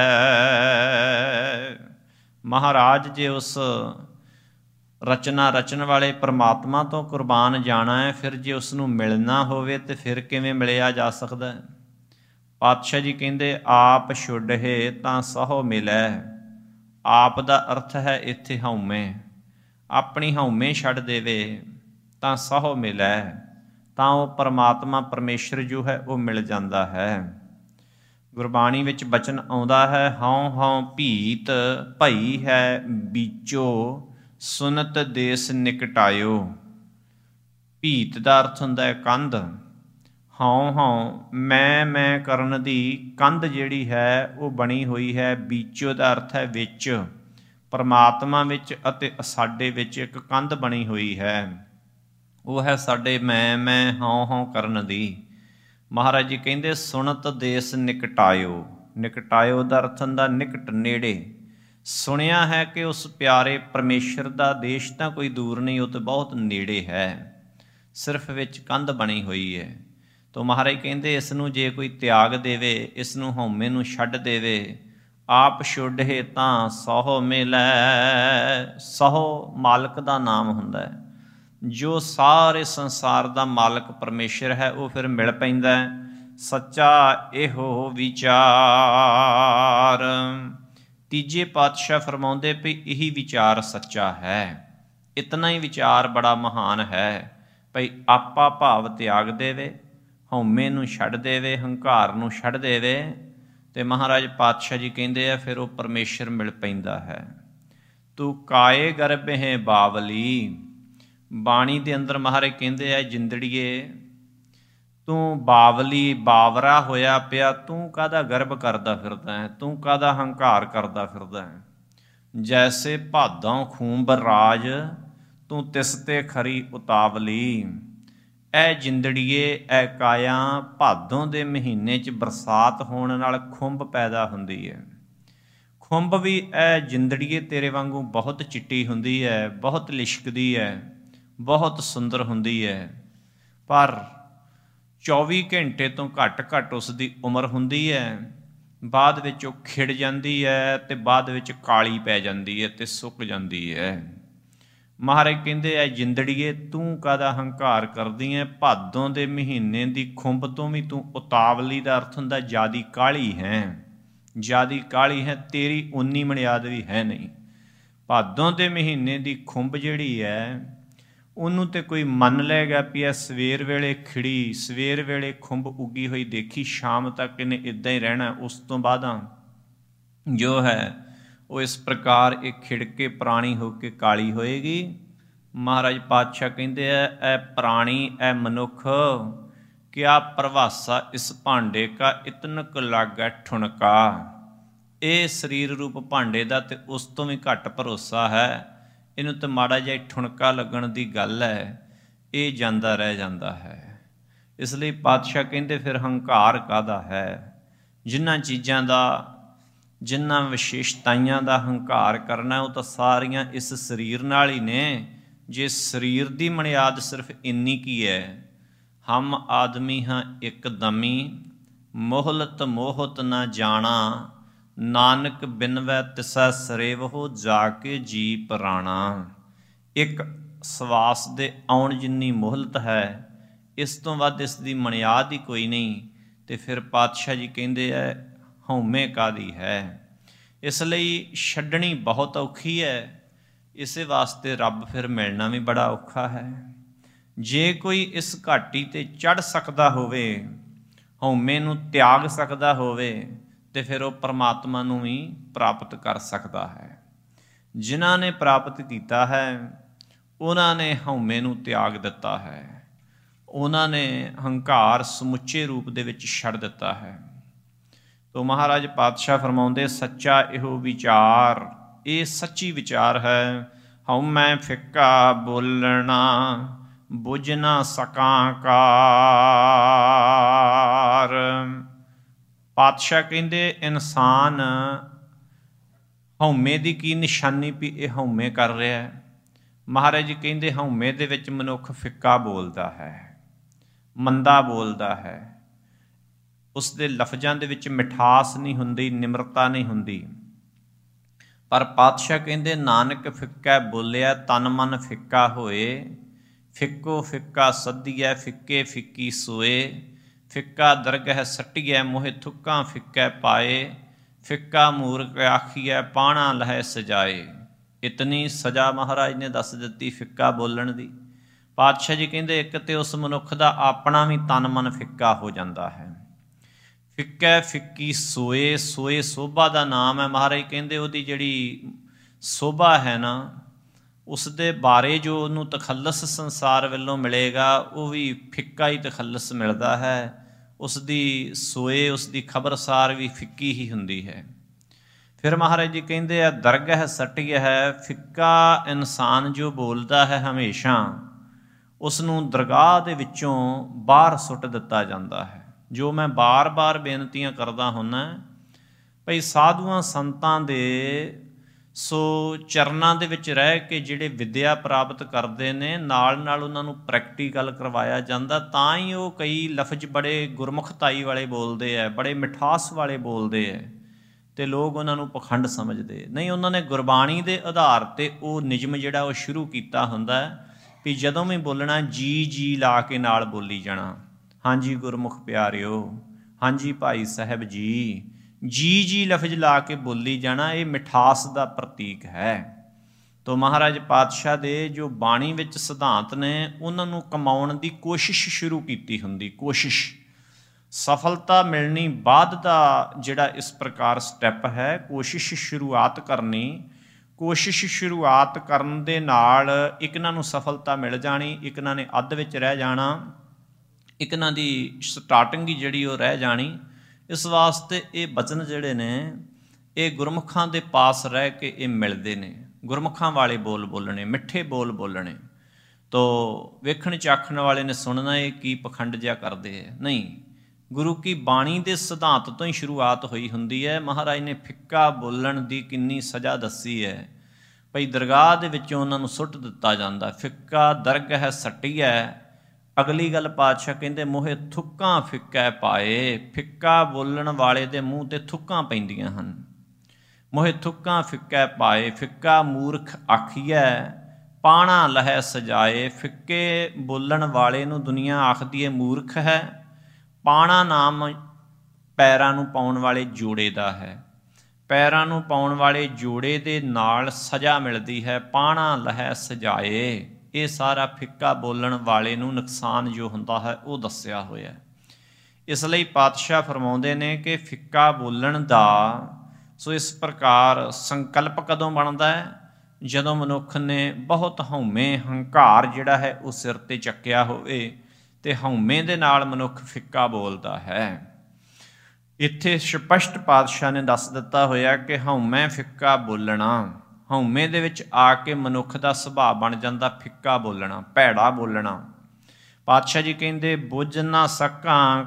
ਮਹਾਰਾਜ ਜੇ ਉਸ ਰਚਨਾ ਰਚਨ ਵਾਲੇ ਪਰਮਾਤਮਾ ਤੋਂ ਕੁਰਬਾਨ ਜਾਣਾ ਹੈ, ਫਿਰ ਜੇ ਉਸ ਨੂੰ ਮਿਲਣਾ ਹੋਵੇ ਤੇ ਫਿਰ ਕਿਵੇਂ ਮਿਲਿਆ ਜਾ ਸਕਦਾ ਹੈ? ਪਾਤਸ਼ਾਹ ਜੀ ਕਹਿੰਦੇ, ਆਪ ਛੁਡਹਿ ਤਾਂ ਸਾਹੋ ਮਿਲੈ। ਆਪ ਦਾ ਅਰਥ ਹੈ ਇੱਥੇ ਹਉਮੈ। ਆਪਣੀ ਹਉਮੈ ਛੱਡ ਦੇਵੇ ਤਾਂ ਸਾਹੋ ਮਿਲੈ, ਤਾਂ ਉਹ ਪਰਮਾਤਮਾ ਪਰਮੇਸ਼ਰ ਜੋ ਹੈ ਉਹ ਮਿਲ ਜਾਂਦਾ ਹੈ। ਗੁਰਬਾਣੀ ਵਿੱਚ ਬਚਨ ਆਉਂਦਾ ਹੈ, ਹਉ ਹਉ ਭੀਤ ਭਈ ਹੈ ਬੀਚੋ, ਸੁਨਤ ਦੇਸ ਨਿਕਟਾਇਓ। ਭੀਤ ਦਾ ਅਰਥ ਹੁੰਦਾ ਹੈ ਕੰਧ। ਹਉ ਹਉ ਮੈਂ ਮੈਂ ਕਰਨ ਦੀ ਕੰਧ ਜਿਹੜੀ ਹੈ ਉਹ ਬਣੀ ਹੋਈ ਹੈ। ਬੀਚੋ ਦਾ ਅਰਥ ਹੈ ਵਿੱਚ, ਪਰਮਾਤਮਾ ਵਿੱਚ ਅਤੇ ਸਾਡੇ ਵਿੱਚ ਇੱਕ ਕੰਧ ਬਣੀ ਹੋਈ ਹੈ। ਉਹ ਹੈ ਸਾਡੇ ਮੈਂ ਮੈਂ ਹਉ ਹਉ ਕਰਨ ਦੀ। ਮਹਾਰਾਜ ਜੀ ਕਹਿੰਦੇ, ਸੁਣਤ ਦੇਸ ਨਿਕਟਾਇਓ। ਨਿਕਟਾਇਓ ਦਾ ਅਰਥ ਹੁੰਦਾ ਨਿਕਟ, ਨੇੜੇ। ਸੁਣਿਆ ਹੈ ਕਿ ਉਸ ਪਿਆਰੇ ਪਰਮੇਸ਼ਰ ਦਾ ਦੇਸ਼ ਤਾਂ ਕੋਈ ਦੂਰ ਨਹੀਂ, ਉਹ ਤਾਂ ਬਹੁਤ ਨੇੜੇ ਹੈ, ਸਿਰਫ ਵਿੱਚ ਕੰਧ ਬਣੀ ਹੋਈ ਹੈ। ਤੋ ਮਹਾਰਾਜ ਕਹਿੰਦੇ, ਇਸ ਨੂੰ ਜੇ ਕੋਈ ਤਿਆਗ ਦੇਵੇ, ਇਸ ਨੂੰ ਹਉਮੈ ਨੂੰ ਛੱਡ ਦੇਵੇ, ਆਪ ਛੁਡਹਿ ਤਾਂ ਸਾਹੋ ਮਿਲੈ। ਸਾਹੋ ਮਾਲਕ ਦਾ ਨਾਮ ਹੁੰਦਾ ਹੈ। ਜੋ ਸਾਰੇ ਸੰਸਾਰ ਦਾ ਮਾਲਕ ਪਰਮੇਸ਼ਰ ਹੈ, ਉਹ ਫਿਰ ਮਿਲ ਪੈਂਦਾ ਹੈ। ਸੱਚਾ ਇਹੋ ਵਿਚਾਰ। ਤੀਜੇ ਪਾਤਸ਼ਾਹ ਫਰਮਾਉਂਦੇ ਵੀ ਇਹੀ ਵਿਚਾਰ ਸੱਚਾ ਹੈ। ਇਤਨਾ ਹੀ ਵਿਚਾਰ ਬੜਾ ਮਹਾਨ ਹੈ ਭਈ ਆਪਾ ਭਾਵ ਤਿਆਗ ਦੇਵੇ, ਹਉਮੈ ਨੂੰ ਛੱਡ ਦੇਵੇ, ਹੰਕਾਰ ਨੂੰ ਛੱਡ ਦੇਵੇ, ਤੇ ਮਹਾਰਾਜ ਪਾਤਸ਼ਾਹ ਜੀ ਕਹਿੰਦੇ ਆ ਫਿਰ ਉਹ ਪਰਮੇਸ਼ਰ ਮਿਲ ਪੈਂਦਾ ਹੈ। ਤੂੰ ਕਾਏ ਗਰਭ ਹੈ ਬਾਵਲੀ। ਬਾਣੀ ਦੇ ਅੰਦਰ ਮਹਾਰਾਜ ਕਹਿੰਦੇ ਆ, ਜਿੰਦੜੀਏ ਤੂੰ ਬਾਵਲੀ ਬਾਵਰਾ ਹੋਇਆ ਪਿਆ, ਤੂੰ ਕਾਹਦਾ ਗਰਭ ਕਰਦਾ ਫਿਰਦਾ ਹੈ, ਤੂੰ ਕਾਹਦਾ ਹੰਕਾਰ ਕਰਦਾ ਫਿਰਦਾ ਹੈ। ਜੈਸੇ ਭਾਦੋਂ ਖੂੰਬ ਰਾਜ, ਤੂੰ ਤਿਸ ਤੇ ਖਰੀ ਉਤਾਵਲੀ। ਐ ਜਿੰਦੜੀਏ, ਐ ਕਾਇਆ, ਭਾਦੋਂ ਦੇ ਮਹੀਨੇ 'ਚ ਬਰਸਾਤ ਹੋਣ ਨਾਲ ਖੁੰਬ ਪੈਦਾ ਹੁੰਦੀ ਹੈ। ਖੁੰਬ ਵੀ ਐ ਜਿੰਦੜੀਏ ਤੇਰੇ ਵਾਂਗੂ ਬਹੁਤ ਚਿੱਟੀ ਹੁੰਦੀ ਹੈ, ਬਹੁਤ ਲਿਸ਼ਕਦੀ ਹੈ, ਬਹੁਤ ਸੁੰਦਰ ਹੁੰਦੀ ਹੈ, ਪਰ ਚੌਵੀ ਘੰਟੇ ਤੋਂ ਘੱਟ ਘੱਟ ਉਸ ਦੀ ਉਮਰ ਹੁੰਦੀ ਹੈ। ਬਾਅਦ ਵਿੱਚ ਉਹ ਖਿੜ ਜਾਂਦੀ ਹੈ ਅਤੇ ਬਾਅਦ ਵਿੱਚ ਕਾਲੀ ਪੈ ਜਾਂਦੀ ਹੈ ਅਤੇ ਸੁੱਕ ਜਾਂਦੀ ਹੈ। ਮਹਾਰਾਜ ਕਹਿੰਦੇ ਐ ਜਿੰਦੜੀਏ, ਤੂੰ ਕਾਹਦਾ ਹੰਕਾਰ ਕਰਦੀ ਹੈ। ਭਾਦੋਂ ਦੇ ਮਹੀਨੇ ਦੀ ਖੁੰਬ ਤੋਂ ਵੀ ਤੂੰ ਉਤਾਵਲੀ ਦਾ ਅਰਥ ਹੁੰਦਾ ਜ਼ਿਆਦੀ ਕਾਲੀ ਹੈ, ਜ਼ਿਆਦੀ ਕਾਲੀ ਹੈ, ਤੇਰੀ ਉਨੀ ਮਨਿਆਦ ਵੀ ਹੈ ਨਹੀਂ। ਭਾਦੋਂ ਦੇ ਮਹੀਨੇ ਦੀ ਖੁੰਬ ਜਿਹੜੀ ਹੈ ਉਹਨੂੰ ਤੇ ਕੋਈ ਮੰਨ ਲਏਗਾ ਵੀ ਇਹ ਸਵੇਰ ਵੇਲੇ ਖਿੜੀ, ਸਵੇਰ ਵੇਲੇ ਖੁੰਬ ਉੱਗੀ ਹੋਈ ਦੇਖੀ, ਸ਼ਾਮ ਤੱਕ ਇਹਨੇ ਇੱਦਾਂ ਹੀ ਰਹਿਣਾ, ਉਸ ਤੋਂ ਬਾਅਦ ਜੋ ਹੈ ਉਹ ਇਸ ਪ੍ਰਕਾਰ ਇਹ ਖਿੜ ਕੇ ਪੁਰਾਣੀ ਹੋ ਕੇ ਕਾਲੀ ਹੋਏਗੀ। ਮਹਾਰਾਜ ਪਾਤਸ਼ਾਹ ਕਹਿੰਦੇ ਆ, ਐ ਪ੍ਰਾਣੀ ਐ ਮਨੁੱਖ, ਕਿਆ ਪ੍ਰਭਾਸਾ ਇਸ ਭਾਂਡੇ ਕਾ, ਇਤਨਕ ਲਾਗੈ ਠੁਣਕਾ। ਇਹ ਸਰੀਰ ਰੂਪ ਭਾਂਡੇ ਦਾ ਤੇ ਉਸ ਤੋਂ ਵੀ ਘੱਟ ਭਰੋਸਾ ਹੈ, ਇਹਨੂੰ ਤਾਂ ਮਾੜਾ ਜਿਹਾ ਠੁਣਕਾ ਲੱਗਣ ਦੀ ਗੱਲ ਹੈ, ਇਹ ਜਾਂਦਾ ਰਹਿ ਜਾਂਦਾ ਹੈ। ਇਸ ਲਈ ਪਾਤਸ਼ਾਹ ਕਹਿੰਦੇ ਫਿਰ ਹੰਕਾਰ ਕਾਹਦਾ ਹੈ। ਜਿਨ੍ਹਾਂ ਚੀਜ਼ਾਂ ਦਾ, ਜਿਨ੍ਹਾਂ ਵਿਸ਼ੇਸ਼ਤਾਈਆਂ ਦਾ ਹੰਕਾਰ ਕਰਨਾ, ਉਹ ਤਾਂ ਸਾਰੀਆਂ ਇਸ ਸਰੀਰ ਨਾਲ ਹੀ ਨੇ। ਜੇ ਸਰੀਰ ਦੀ ਮਨਿਆਦ ਸਿਰਫ ਇੰਨੀ ਕੀ ਹੈ, ਹਮ ਆਦਮੀ ਹਾਂ ਇੱਕ ਦਮੀ, ਮੋਹਲਤ ਮੋਹਤ ਨਾ ਜਾਣਾ, ਨਾਨਕ ਬਿਨਵੈ ਤਿਸੈ ਸਰੇਵਹੁ, ਜਾ ਕੇ ਜੀ ਪ੍ਰਾਣਾ। ਇੱਕ ਸਵਾਸ ਦੇ ਆਉਣ ਜਿੰਨੀ ਮੋਹਲਤ ਹੈ, ਇਸ ਤੋਂ ਵੱਧ ਇਸ ਦੀ ਮਨਿਆਦ ਹੀ ਕੋਈ ਨਹੀਂ। ਤੇ ਫਿਰ ਪਾਤਸ਼ਾਹ ਜੀ ਕਹਿੰਦੇ ਹੈ, ਹਉਮੈ ਕਾਹਦੀ ਹੈ। ਇਸ ਲਈ ਛੱਡਣੀ ਬਹੁਤ ਔਖੀ ਹੈ, ਇਸੇ ਵਾਸਤੇ ਰੱਬ ਫਿਰ ਮਿਲਣਾ ਵੀ ਬੜਾ ਔਖਾ ਹੈ। ਜੇ ਕੋਈ ਇਸ ਘਾਟੀ 'ਤੇ ਚੜ੍ਹ ਸਕਦਾ ਹੋਵੇ, ਹਉਮੈ ਨੂੰ ਤਿਆਗ ਸਕਦਾ ਹੋਵੇ, ਤੇ ਫਿਰ ਉਹ ਪਰਮਾਤਮਾ ਨੂੰ ਵੀ ਪ੍ਰਾਪਤ ਕਰ ਸਕਦਾ ਹੈ। ਜਿਨ੍ਹਾਂ ਨੇ ਪ੍ਰਾਪਤ ਕੀਤਾ ਹੈ, ਉਹਨਾਂ ਨੇ ਹਉਮੈ ਨੂੰ ਤਿਆਗ ਦਿੱਤਾ ਹੈ, ਉਹਨਾਂ ਨੇ ਹੰਕਾਰ ਸਮੁੱਚੇ ਰੂਪ ਦੇ ਵਿੱਚ ਛੱਡ ਦਿੱਤਾ ਹੈ। ਤੋ ਮਹਾਰਾਜ ਪਾਤਸ਼ਾਹ ਫਰਮਾਉਂਦੇ, ਸੱਚਾ ਇਹੋ ਵਿਚਾਰ, ਇਹ ਸੱਚੀ ਵਿਚਾਰ ਹੈ। ਹਉਮੈ ਫਿੱਕਾ ਬੋਲਣਾ, ਬੁਝ ਨਾ ਸਕਾਂ ਕਾਰ। ਪਾਤਸ਼ਾਹ ਕਹਿੰਦੇ ਇਨਸਾਨ ਹਉਮੈ ਦੀ ਕੀ ਨਿਸ਼ਾਨੀ ਵੀ ਇਹ ਹਉਮੈ ਕਰ ਰਿਹਾ ਹੈ। ਮਹਾਰਾਜ ਜੀ ਕਹਿੰਦੇ ਹਉਮੈ ਦੇ ਵਿੱਚ ਮਨੁੱਖ ਫਿੱਕਾ ਬੋਲਦਾ ਹੈ, ਮੰਦਾ ਬੋਲਦਾ ਹੈ, ਉਸ ਦੇ ਲਫ਼ਜ਼ਾਂ ਦੇ ਵਿੱਚ ਮਿਠਾਸ ਨਹੀਂ ਹੁੰਦੀ, ਨਿਮਰਤਾ ਨਹੀਂ ਹੁੰਦੀ। ਪਰ ਪਾਤਸ਼ਾਹ ਕਹਿੰਦੇ ਨਾਨਕ ਫਿੱਕਾ ਬੋਲਿਆ, ਤਨ ਮਨ ਫਿੱਕਾ ਹੋਏ। ਫਿੱਕੋ ਫਿੱਕਾ ਸੱਦੀਐ, ਫਿੱਕੇ ਫਿੱਕੀ ਸੋਏ। ਫਿੱਕਾ ਦਰਗਹਿ ਸੱਟੀਐ, ਮੋਹਿ ਥੁੱਕਾਂ ਫਿੱਕੈ ਪਾਏ। ਫਿੱਕਾ ਮੂਰਖ ਆਖੀਐ, ਪਾਣਾ ਲਹੈ ਸਜਾਏ। ਇਤਨੀ ਸਜ਼ਾ ਮਹਾਰਾਜ ਨੇ ਦੱਸ ਦਿੱਤੀ ਫਿੱਕਾ ਬੋਲਣ ਦੀ। ਪਾਤਸ਼ਾਹ ਜੀ ਕਹਿੰਦੇ ਇੱਕ ਤੇ ਉਸ ਮਨੁੱਖ ਦਾ ਆਪਣਾ ਵੀ ਤਨ ਮਨ ਫਿੱਕਾ ਹੋ ਜਾਂਦਾ ਹੈ। ਫਿੱਕੈ ਫਿੱਕੀ ਸੋਏ, ਸੋਏ ਸੋਭਾ ਦਾ ਨਾਮ ਹੈ। ਮਹਾਰਾਜ ਕਹਿੰਦੇ ਉਹਦੀ ਜਿਹੜੀ ਸੋਭਾ ਹੈ ਨਾ, ਉਸ ਦੇ ਬਾਰੇ ਜੋ ਉਹਨੂੰ ਤਖੱਲਸ ਸੰਸਾਰ ਵੱਲੋਂ ਮਿਲੇਗਾ, ਉਹ ਵੀ ਫਿੱਕਾ ਹੀ ਤਖੱਲਸ ਮਿਲਦਾ ਹੈ। ਉਸ ਦੀ ਸੋਏ, ਉਸ ਦੀ ਖਬਰਸਾਰ ਵੀ ਫਿੱਕੀ ਹੀ ਹੁੰਦੀ ਹੈ। ਫਿਰ ਮਹਾਰਾਜ ਜੀ ਕਹਿੰਦੇ ਆ ਦਰਗਹਿ ਸੱਟਿਆ ਹੈ। ਫਿੱਕਾ ਇਨਸਾਨ ਜੋ ਬੋਲਦਾ ਹੈ ਹਮੇਸ਼ਾ, ਉਸ ਨੂੰ ਦਰਗਾਹ ਦੇ ਵਿੱਚੋਂ ਬਾਹਰ ਸੁੱਟ ਦਿੱਤਾ ਜਾਂਦਾ ਹੈ। ਜੋ ਮੈਂ ਬਾਰ-ਬਾਰ ਬੇਨਤੀਆਂ ਕਰਦਾ ਹੁੰਦਾ ਭਈ ਸਾਧੂਆਂ ਸੰਤਾਂ ਦੇ ਸੋ ਚਰਨਾਂ ਦੇ ਵਿੱਚ ਰਹਿ ਕੇ ਜਿਹੜੇ ਵਿੱਦਿਆ ਪ੍ਰਾਪਤ ਕਰਦੇ ਨੇ, ਨਾਲ ਨਾਲ ਉਹਨਾਂ ਨੂੰ ਪ੍ਰੈਕਟੀਕਲ ਕਰਵਾਇਆ ਜਾਂਦਾ, ਤਾਂ ਹੀ ਉਹ ਕਈ ਲਫ਼ਜ਼ ਬੜੇ ਗੁਰਮੁਖਤਾਈ ਵਾਲੇ ਬੋਲਦੇ ਹੈ, ਬੜੇ ਮਿਠਾਸ ਵਾਲੇ ਬੋਲਦੇ ਹੈ, ਅਤੇ ਲੋਕ ਉਹਨਾਂ ਨੂੰ ਪਖੰਡ ਸਮਝਦੇ ਨਹੀਂ। ਉਹਨਾਂ ਨੇ ਗੁਰਬਾਣੀ ਦੇ ਆਧਾਰ 'ਤੇ ਉਹ ਨਿਯਮ ਜਿਹੜਾ ਉਹ ਸ਼ੁਰੂ ਕੀਤਾ ਹੁੰਦਾ ਵੀ ਜਦੋਂ ਵੀ ਬੋਲਣਾ ਜੀ ਜੀ ਲਾ ਕੇ ਨਾਲ ਬੋਲੀ ਜਾਣਾ। ਹਾਂਜੀ ਗੁਰਮੁਖ ਪਿਆਰਿਓ, ਹਾਂਜੀ ਭਾਈ ਸਾਹਿਬ ਜੀ, ਜੀ ਜੀ ਲਫ਼ਜ਼ ਲਾ ਕੇ ਬੋਲੀ ਜਾਣਾ, ਇਹ ਮਿਠਾਸ ਦਾ ਪ੍ਰਤੀਕ ਹੈ। ਤੋ ਮਹਾਰਾਜ ਪਾਤਸ਼ਾਹ ਦੇ ਜੋ ਬਾਣੀ ਵਿੱਚ ਸਿਧਾਂਤ ਨੇ, ਉਹਨਾਂ ਨੂੰ ਕਮਾਉਣ ਦੀ ਕੋਸ਼ਿਸ਼ ਸ਼ੁਰੂ ਕੀਤੀ ਹੁੰਦੀ। ਕੋਸ਼ਿਸ਼, ਸਫਲਤਾ ਮਿਲਣੀ ਬਾਅਦ ਦਾ ਜਿਹੜਾ ਇਸ ਪ੍ਰਕਾਰ ਸਟੈਪ ਹੈ। ਕੋਸ਼ਿਸ਼ ਸ਼ੁਰੂਆਤ ਕਰਨੀ, ਕੋਸ਼ਿਸ਼ ਸ਼ੁਰੂਆਤ ਕਰਨ ਦੇ ਨਾਲ ਇੱਕ ਇਹਨਾਂ ਨੂੰ ਸਫਲਤਾ ਮਿਲ ਜਾਣੀ, ਇੱਕ ਇਹਨਾਂ ਨੇ ਅੱਧ ਵਿੱਚ ਰਹਿ ਜਾਣਾ, ਇੱਕ ਇਹਨਾਂ ਦੀ ਸਟਾਰਟਿੰਗ ਹੀ ਜਿਹੜੀ ਉਹ ਰਹਿ ਜਾਣੀ। ਇਸ ਵਾਸਤੇ ਇਹ ਬਚਨ ਜਿਹੜੇ ਨੇ ਇਹ ਗੁਰਮੁਖਾਂ ਦੇ ਪਾਸ ਰਹਿ ਕੇ ਇਹ ਮਿਲਦੇ ਨੇ, ਗੁਰਮੁਖਾਂ ਵਾਲੇ ਬੋਲ ਬੋਲਣੇ, ਮਿੱਠੇ ਬੋਲ ਬੋਲਣੇ। ਤੋ ਵੇਖਣ ਚਾਖਣ ਵਾਲੇ ਨੇ ਸੁਣਨਾ ਇਹ ਕੀ ਪਖੰਡ ਜਿਹਾ ਕਰਦੇ ਹੈ, ਨਹੀਂ, ਗੁਰੂ ਕੀ ਬਾਣੀ ਦੇ ਸਿਧਾਂਤ ਤੋਂ ਹੀ ਸ਼ੁਰੂਆਤ ਹੋਈ ਹੁੰਦੀ ਹੈ। ਮਹਾਰਾਜ ਨੇ ਫਿੱਕਾ ਬੋਲਣ ਦੀ ਕਿੰਨੀ ਸਜ਼ਾ ਦੱਸੀ ਹੈ। ਭਈ ਦਰਗਾਹ ਦੇ ਵਿੱਚੋਂ ਉਹਨਾਂ ਨੂੰ ਸੁੱਟ ਦਿੱਤਾ ਜਾਂਦਾ, ਫਿੱਕਾ ਦਰਗ ਹੈ ਸੱਟੀ ਹੈ। ਅਗਲੀ ਗੱਲ ਪਾਤਸ਼ਾਹ ਕਹਿੰਦੇ ਮੋਹੇ ਥੁੱਕਾਂ ਫਿੱਕਾ ਪਾਏ, ਫਿੱਕਾ ਬੋਲਣ ਵਾਲੇ ਦੇ ਮੂੰਹ ਤੇ ਥੁੱਕਾਂ ਪੈਂਦੀਆਂ ਹਨ। ਮੋਹੇ ਥੁੱਕਾਂ ਫਿੱਕਾ ਪਾਏ, ਫਿੱਕਾ ਮੂਰਖ ਆਖੀਐ ਪਾਣਾ ਲਹੈ ਸਜਾਏ। ਫਿੱਕੇ ਬੋਲਣ ਵਾਲੇ ਨੂੰ ਦੁਨੀਆ ਆਖਦੀ ਹੈ ਮੂਰਖ ਹੈ। ਪਾਣਾ ਨਾਮ ਪੈਰਾਂ ਨੂੰ ਪਾਉਣ ਵਾਲੇ ਜੋੜੇ ਦਾ ਹੈ। ਪੈਰਾਂ ਨੂੰ ਪਾਉਣ ਵਾਲੇ ਜੋੜੇ ਦੇ ਨਾਲ ਸਜ਼ਾ ਮਿਲਦੀ ਹੈ, ਪਾਣਾ ਲਹੈ ਸਜਾਏ। ਇਹ ਸਾਰਾ ਫਿੱਕਾ ਬੋਲਣ ਵਾਲੇ ਨੂੰ ਨੁਕਸਾਨ ਜੋ ਹੁੰਦਾ ਹੈ ਉਹ ਦੱਸਿਆ ਹੋਇਆ। ਇਸ ਲਈ ਪਾਤਸ਼ਾਹ ਫਰਮਾਉਂਦੇ ਨੇ ਕਿ ਫਿੱਕਾ ਬੋਲਣ ਦਾ ਸੋ ਇਸ ਪ੍ਰਕਾਰ ਸੰਕਲਪ ਕਦੋਂ ਬਣਦਾ ਹੈ? ਜਦੋਂ ਮਨੁੱਖ ਨੇ ਬਹੁਤ ਹਉਮੈ ਹੰਕਾਰ ਜਿਹੜਾ ਹੈ ਉਹ ਸਿਰ 'ਤੇ ਚੱਕਿਆ ਹੋਵੇ ਅਤੇ ਹਉਮੈ ਦੇ ਨਾਲ ਮਨੁੱਖ ਫਿੱਕਾ ਬੋਲਦਾ ਹੈ। ਇੱਥੇ ਸਪਸ਼ਟ ਪਾਤਸ਼ਾਹ ਨੇ ਦੱਸ ਦਿੱਤਾ ਹੋਇਆ ਕਿ ਹਉਮੈ ਫਿੱਕਾ ਬੋਲਣਾ, ਹਉਮੈ ਦੇ ਵਿੱਚ ਆ ਕੇ ਮਨੁੱਖ ਦਾ ਸੁਭਾਅ ਬਣ ਜਾਂਦਾ ਫਿੱਕਾ ਬੋਲਣਾ, ਭੈੜਾ ਬੋਲਣਾ। ਪਾਤਸ਼ਾਹ ਜੀ ਕਹਿੰਦੇ ਬੁੱਝ ਨਾ ਸਕਾਂ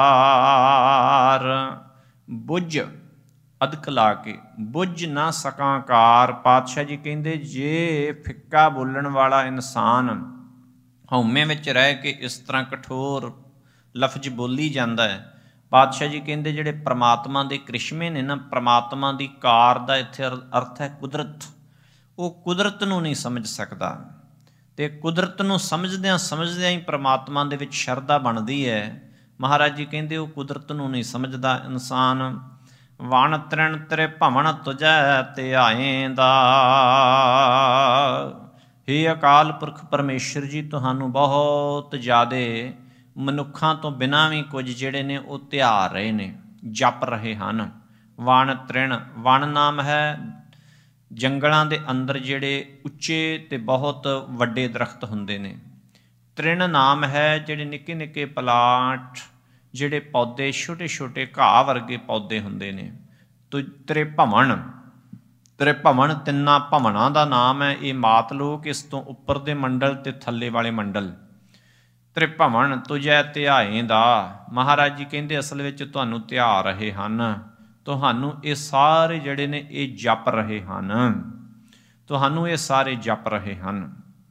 ਕਾਰ, ਬੁੱਝ ਅਦਕ ਲਾ ਕੇ ਬੁੱਝ ਨਾ ਸਕਾਂ ਕਾਰ। ਪਾਤਸ਼ਾਹ ਜੀ ਕਹਿੰਦੇ ਜੇ ਫਿੱਕਾ ਬੋਲਣ ਵਾਲਾ ਇਨਸਾਨ ਹਉਮੈ ਵਿੱਚ ਰਹਿ ਕੇ ਇਸ ਤਰ੍ਹਾਂ ਕਠੋਰ ਲਫ਼ਜ਼ ਬੋਲੀ ਜਾਂਦਾ ਹੈ, ਪਾਤਸ਼ਾਹ ਜੀ ਕਹਿੰਦੇ ਜਿਹੜੇ ਪ੍ਰਮਾਤਮਾ ਦੇ ਕ੍ਰਿਸ਼ਮੇ ਨੇ ਨਾ, ਪ੍ਰਮਾਤਮਾ ਦੀ ਕਾਰ ਦਾ ਇੱਥੇ ਅਰਥ ਹੈ ਕੁਦਰਤ, ਉਹ ਕੁਦਰਤ ਨੂੰ ਨਹੀਂ ਸਮਝ ਸਕਦਾ। ਅਤੇ ਕੁਦਰਤ ਨੂੰ ਸਮਝਦਿਆਂ ਸਮਝਦਿਆਂ ਹੀ ਪ੍ਰਮਾਤਮਾ ਦੇ ਵਿੱਚ ਸ਼ਰਧਾ ਬਣਦੀ ਹੈ। ਮਹਾਰਾਜ ਜੀ ਕਹਿੰਦੇ ਉਹ ਕੁਦਰਤ ਨੂੰ ਨਹੀਂ ਸਮਝਦਾ ਇਨਸਾਨ। ਵਣ ਤ੍ਰਿਣ ਤੇਰੇ ਭਵਨ ਤੁਜੈ ਧਿਆਏਂਦਾ। ਹੇ ਅਕਾਲ ਪੁਰਖ ਪਰਮੇਸ਼ਰ ਜੀ, ਤੁਹਾਨੂੰ ਬਹੁਤ ਜ਼ਿਆਦਾ ਮਨੁੱਖਾਂ ਤੋਂ ਬਿਨਾਂ ਵੀ ਕੁਝ ਜਿਹੜੇ ਨੇ ਉਹ ਧਿਆ ਰਹੇ ਨੇ, ਜਪ ਰਹੇ ਹਨ। ਵਣ ਤ੍ਰਿਣ, ਵਣ ਨਾਮ ਹੈ ਜੰਗਲਾਂ ਦੇ ਅੰਦਰ ਜਿਹੜੇ ਉੱਚੇ ਅਤੇ ਬਹੁਤ ਵੱਡੇ ਦਰਖਤ ਹੁੰਦੇ ਨੇ। ਤ੍ਰਿਣ ਨਾਮ ਹੈ ਜਿਹੜੇ ਨਿੱਕੇ ਨਿੱਕੇ ਪਲਾਂਟ, ਜਿਹੜੇ ਪੌਦੇ ਛੋਟੇ ਛੋਟੇ ਘਾਹ ਵਰਗੇ ਪੌਦੇ ਹੁੰਦੇ ਨੇ। ਤੋ ਤੇਰੇ ਭਵਨ, ਤੇਰੇ ਭਵਨ ਤਿੰਨਾਂ ਭਵਨਾਂ ਦਾ ਨਾਮ ਹੈ। ਇਹ ਮਾਤ ਲੋਕ, ਇਸ ਤੋਂ ਉੱਪਰ ਦੇ ਮੰਡਲ ਅਤੇ ਥੱਲੇ ਵਾਲੇ ਮੰਡਲ। ਤੇਰੇ ਭਵਨ ਤੁਜੈ ਧਿਆਏਂਦਾ। ਮਹਾਰਾਜ ਜੀ ਕਹਿੰਦੇ ਅਸਲ ਵਿੱਚ ਤੁਹਾਨੂੰ ਧਿਆ ਰਹੇ ਹਨ, ਤੁਹਾਨੂੰ ਇਹ ਸਾਰੇ ਜਿਹੜੇ ਨੇ ਇਹ ਜਪ ਰਹੇ ਹਨ, ਤੁਹਾਨੂੰ ਇਹ ਸਾਰੇ ਜਪ ਰਹੇ ਹਨ।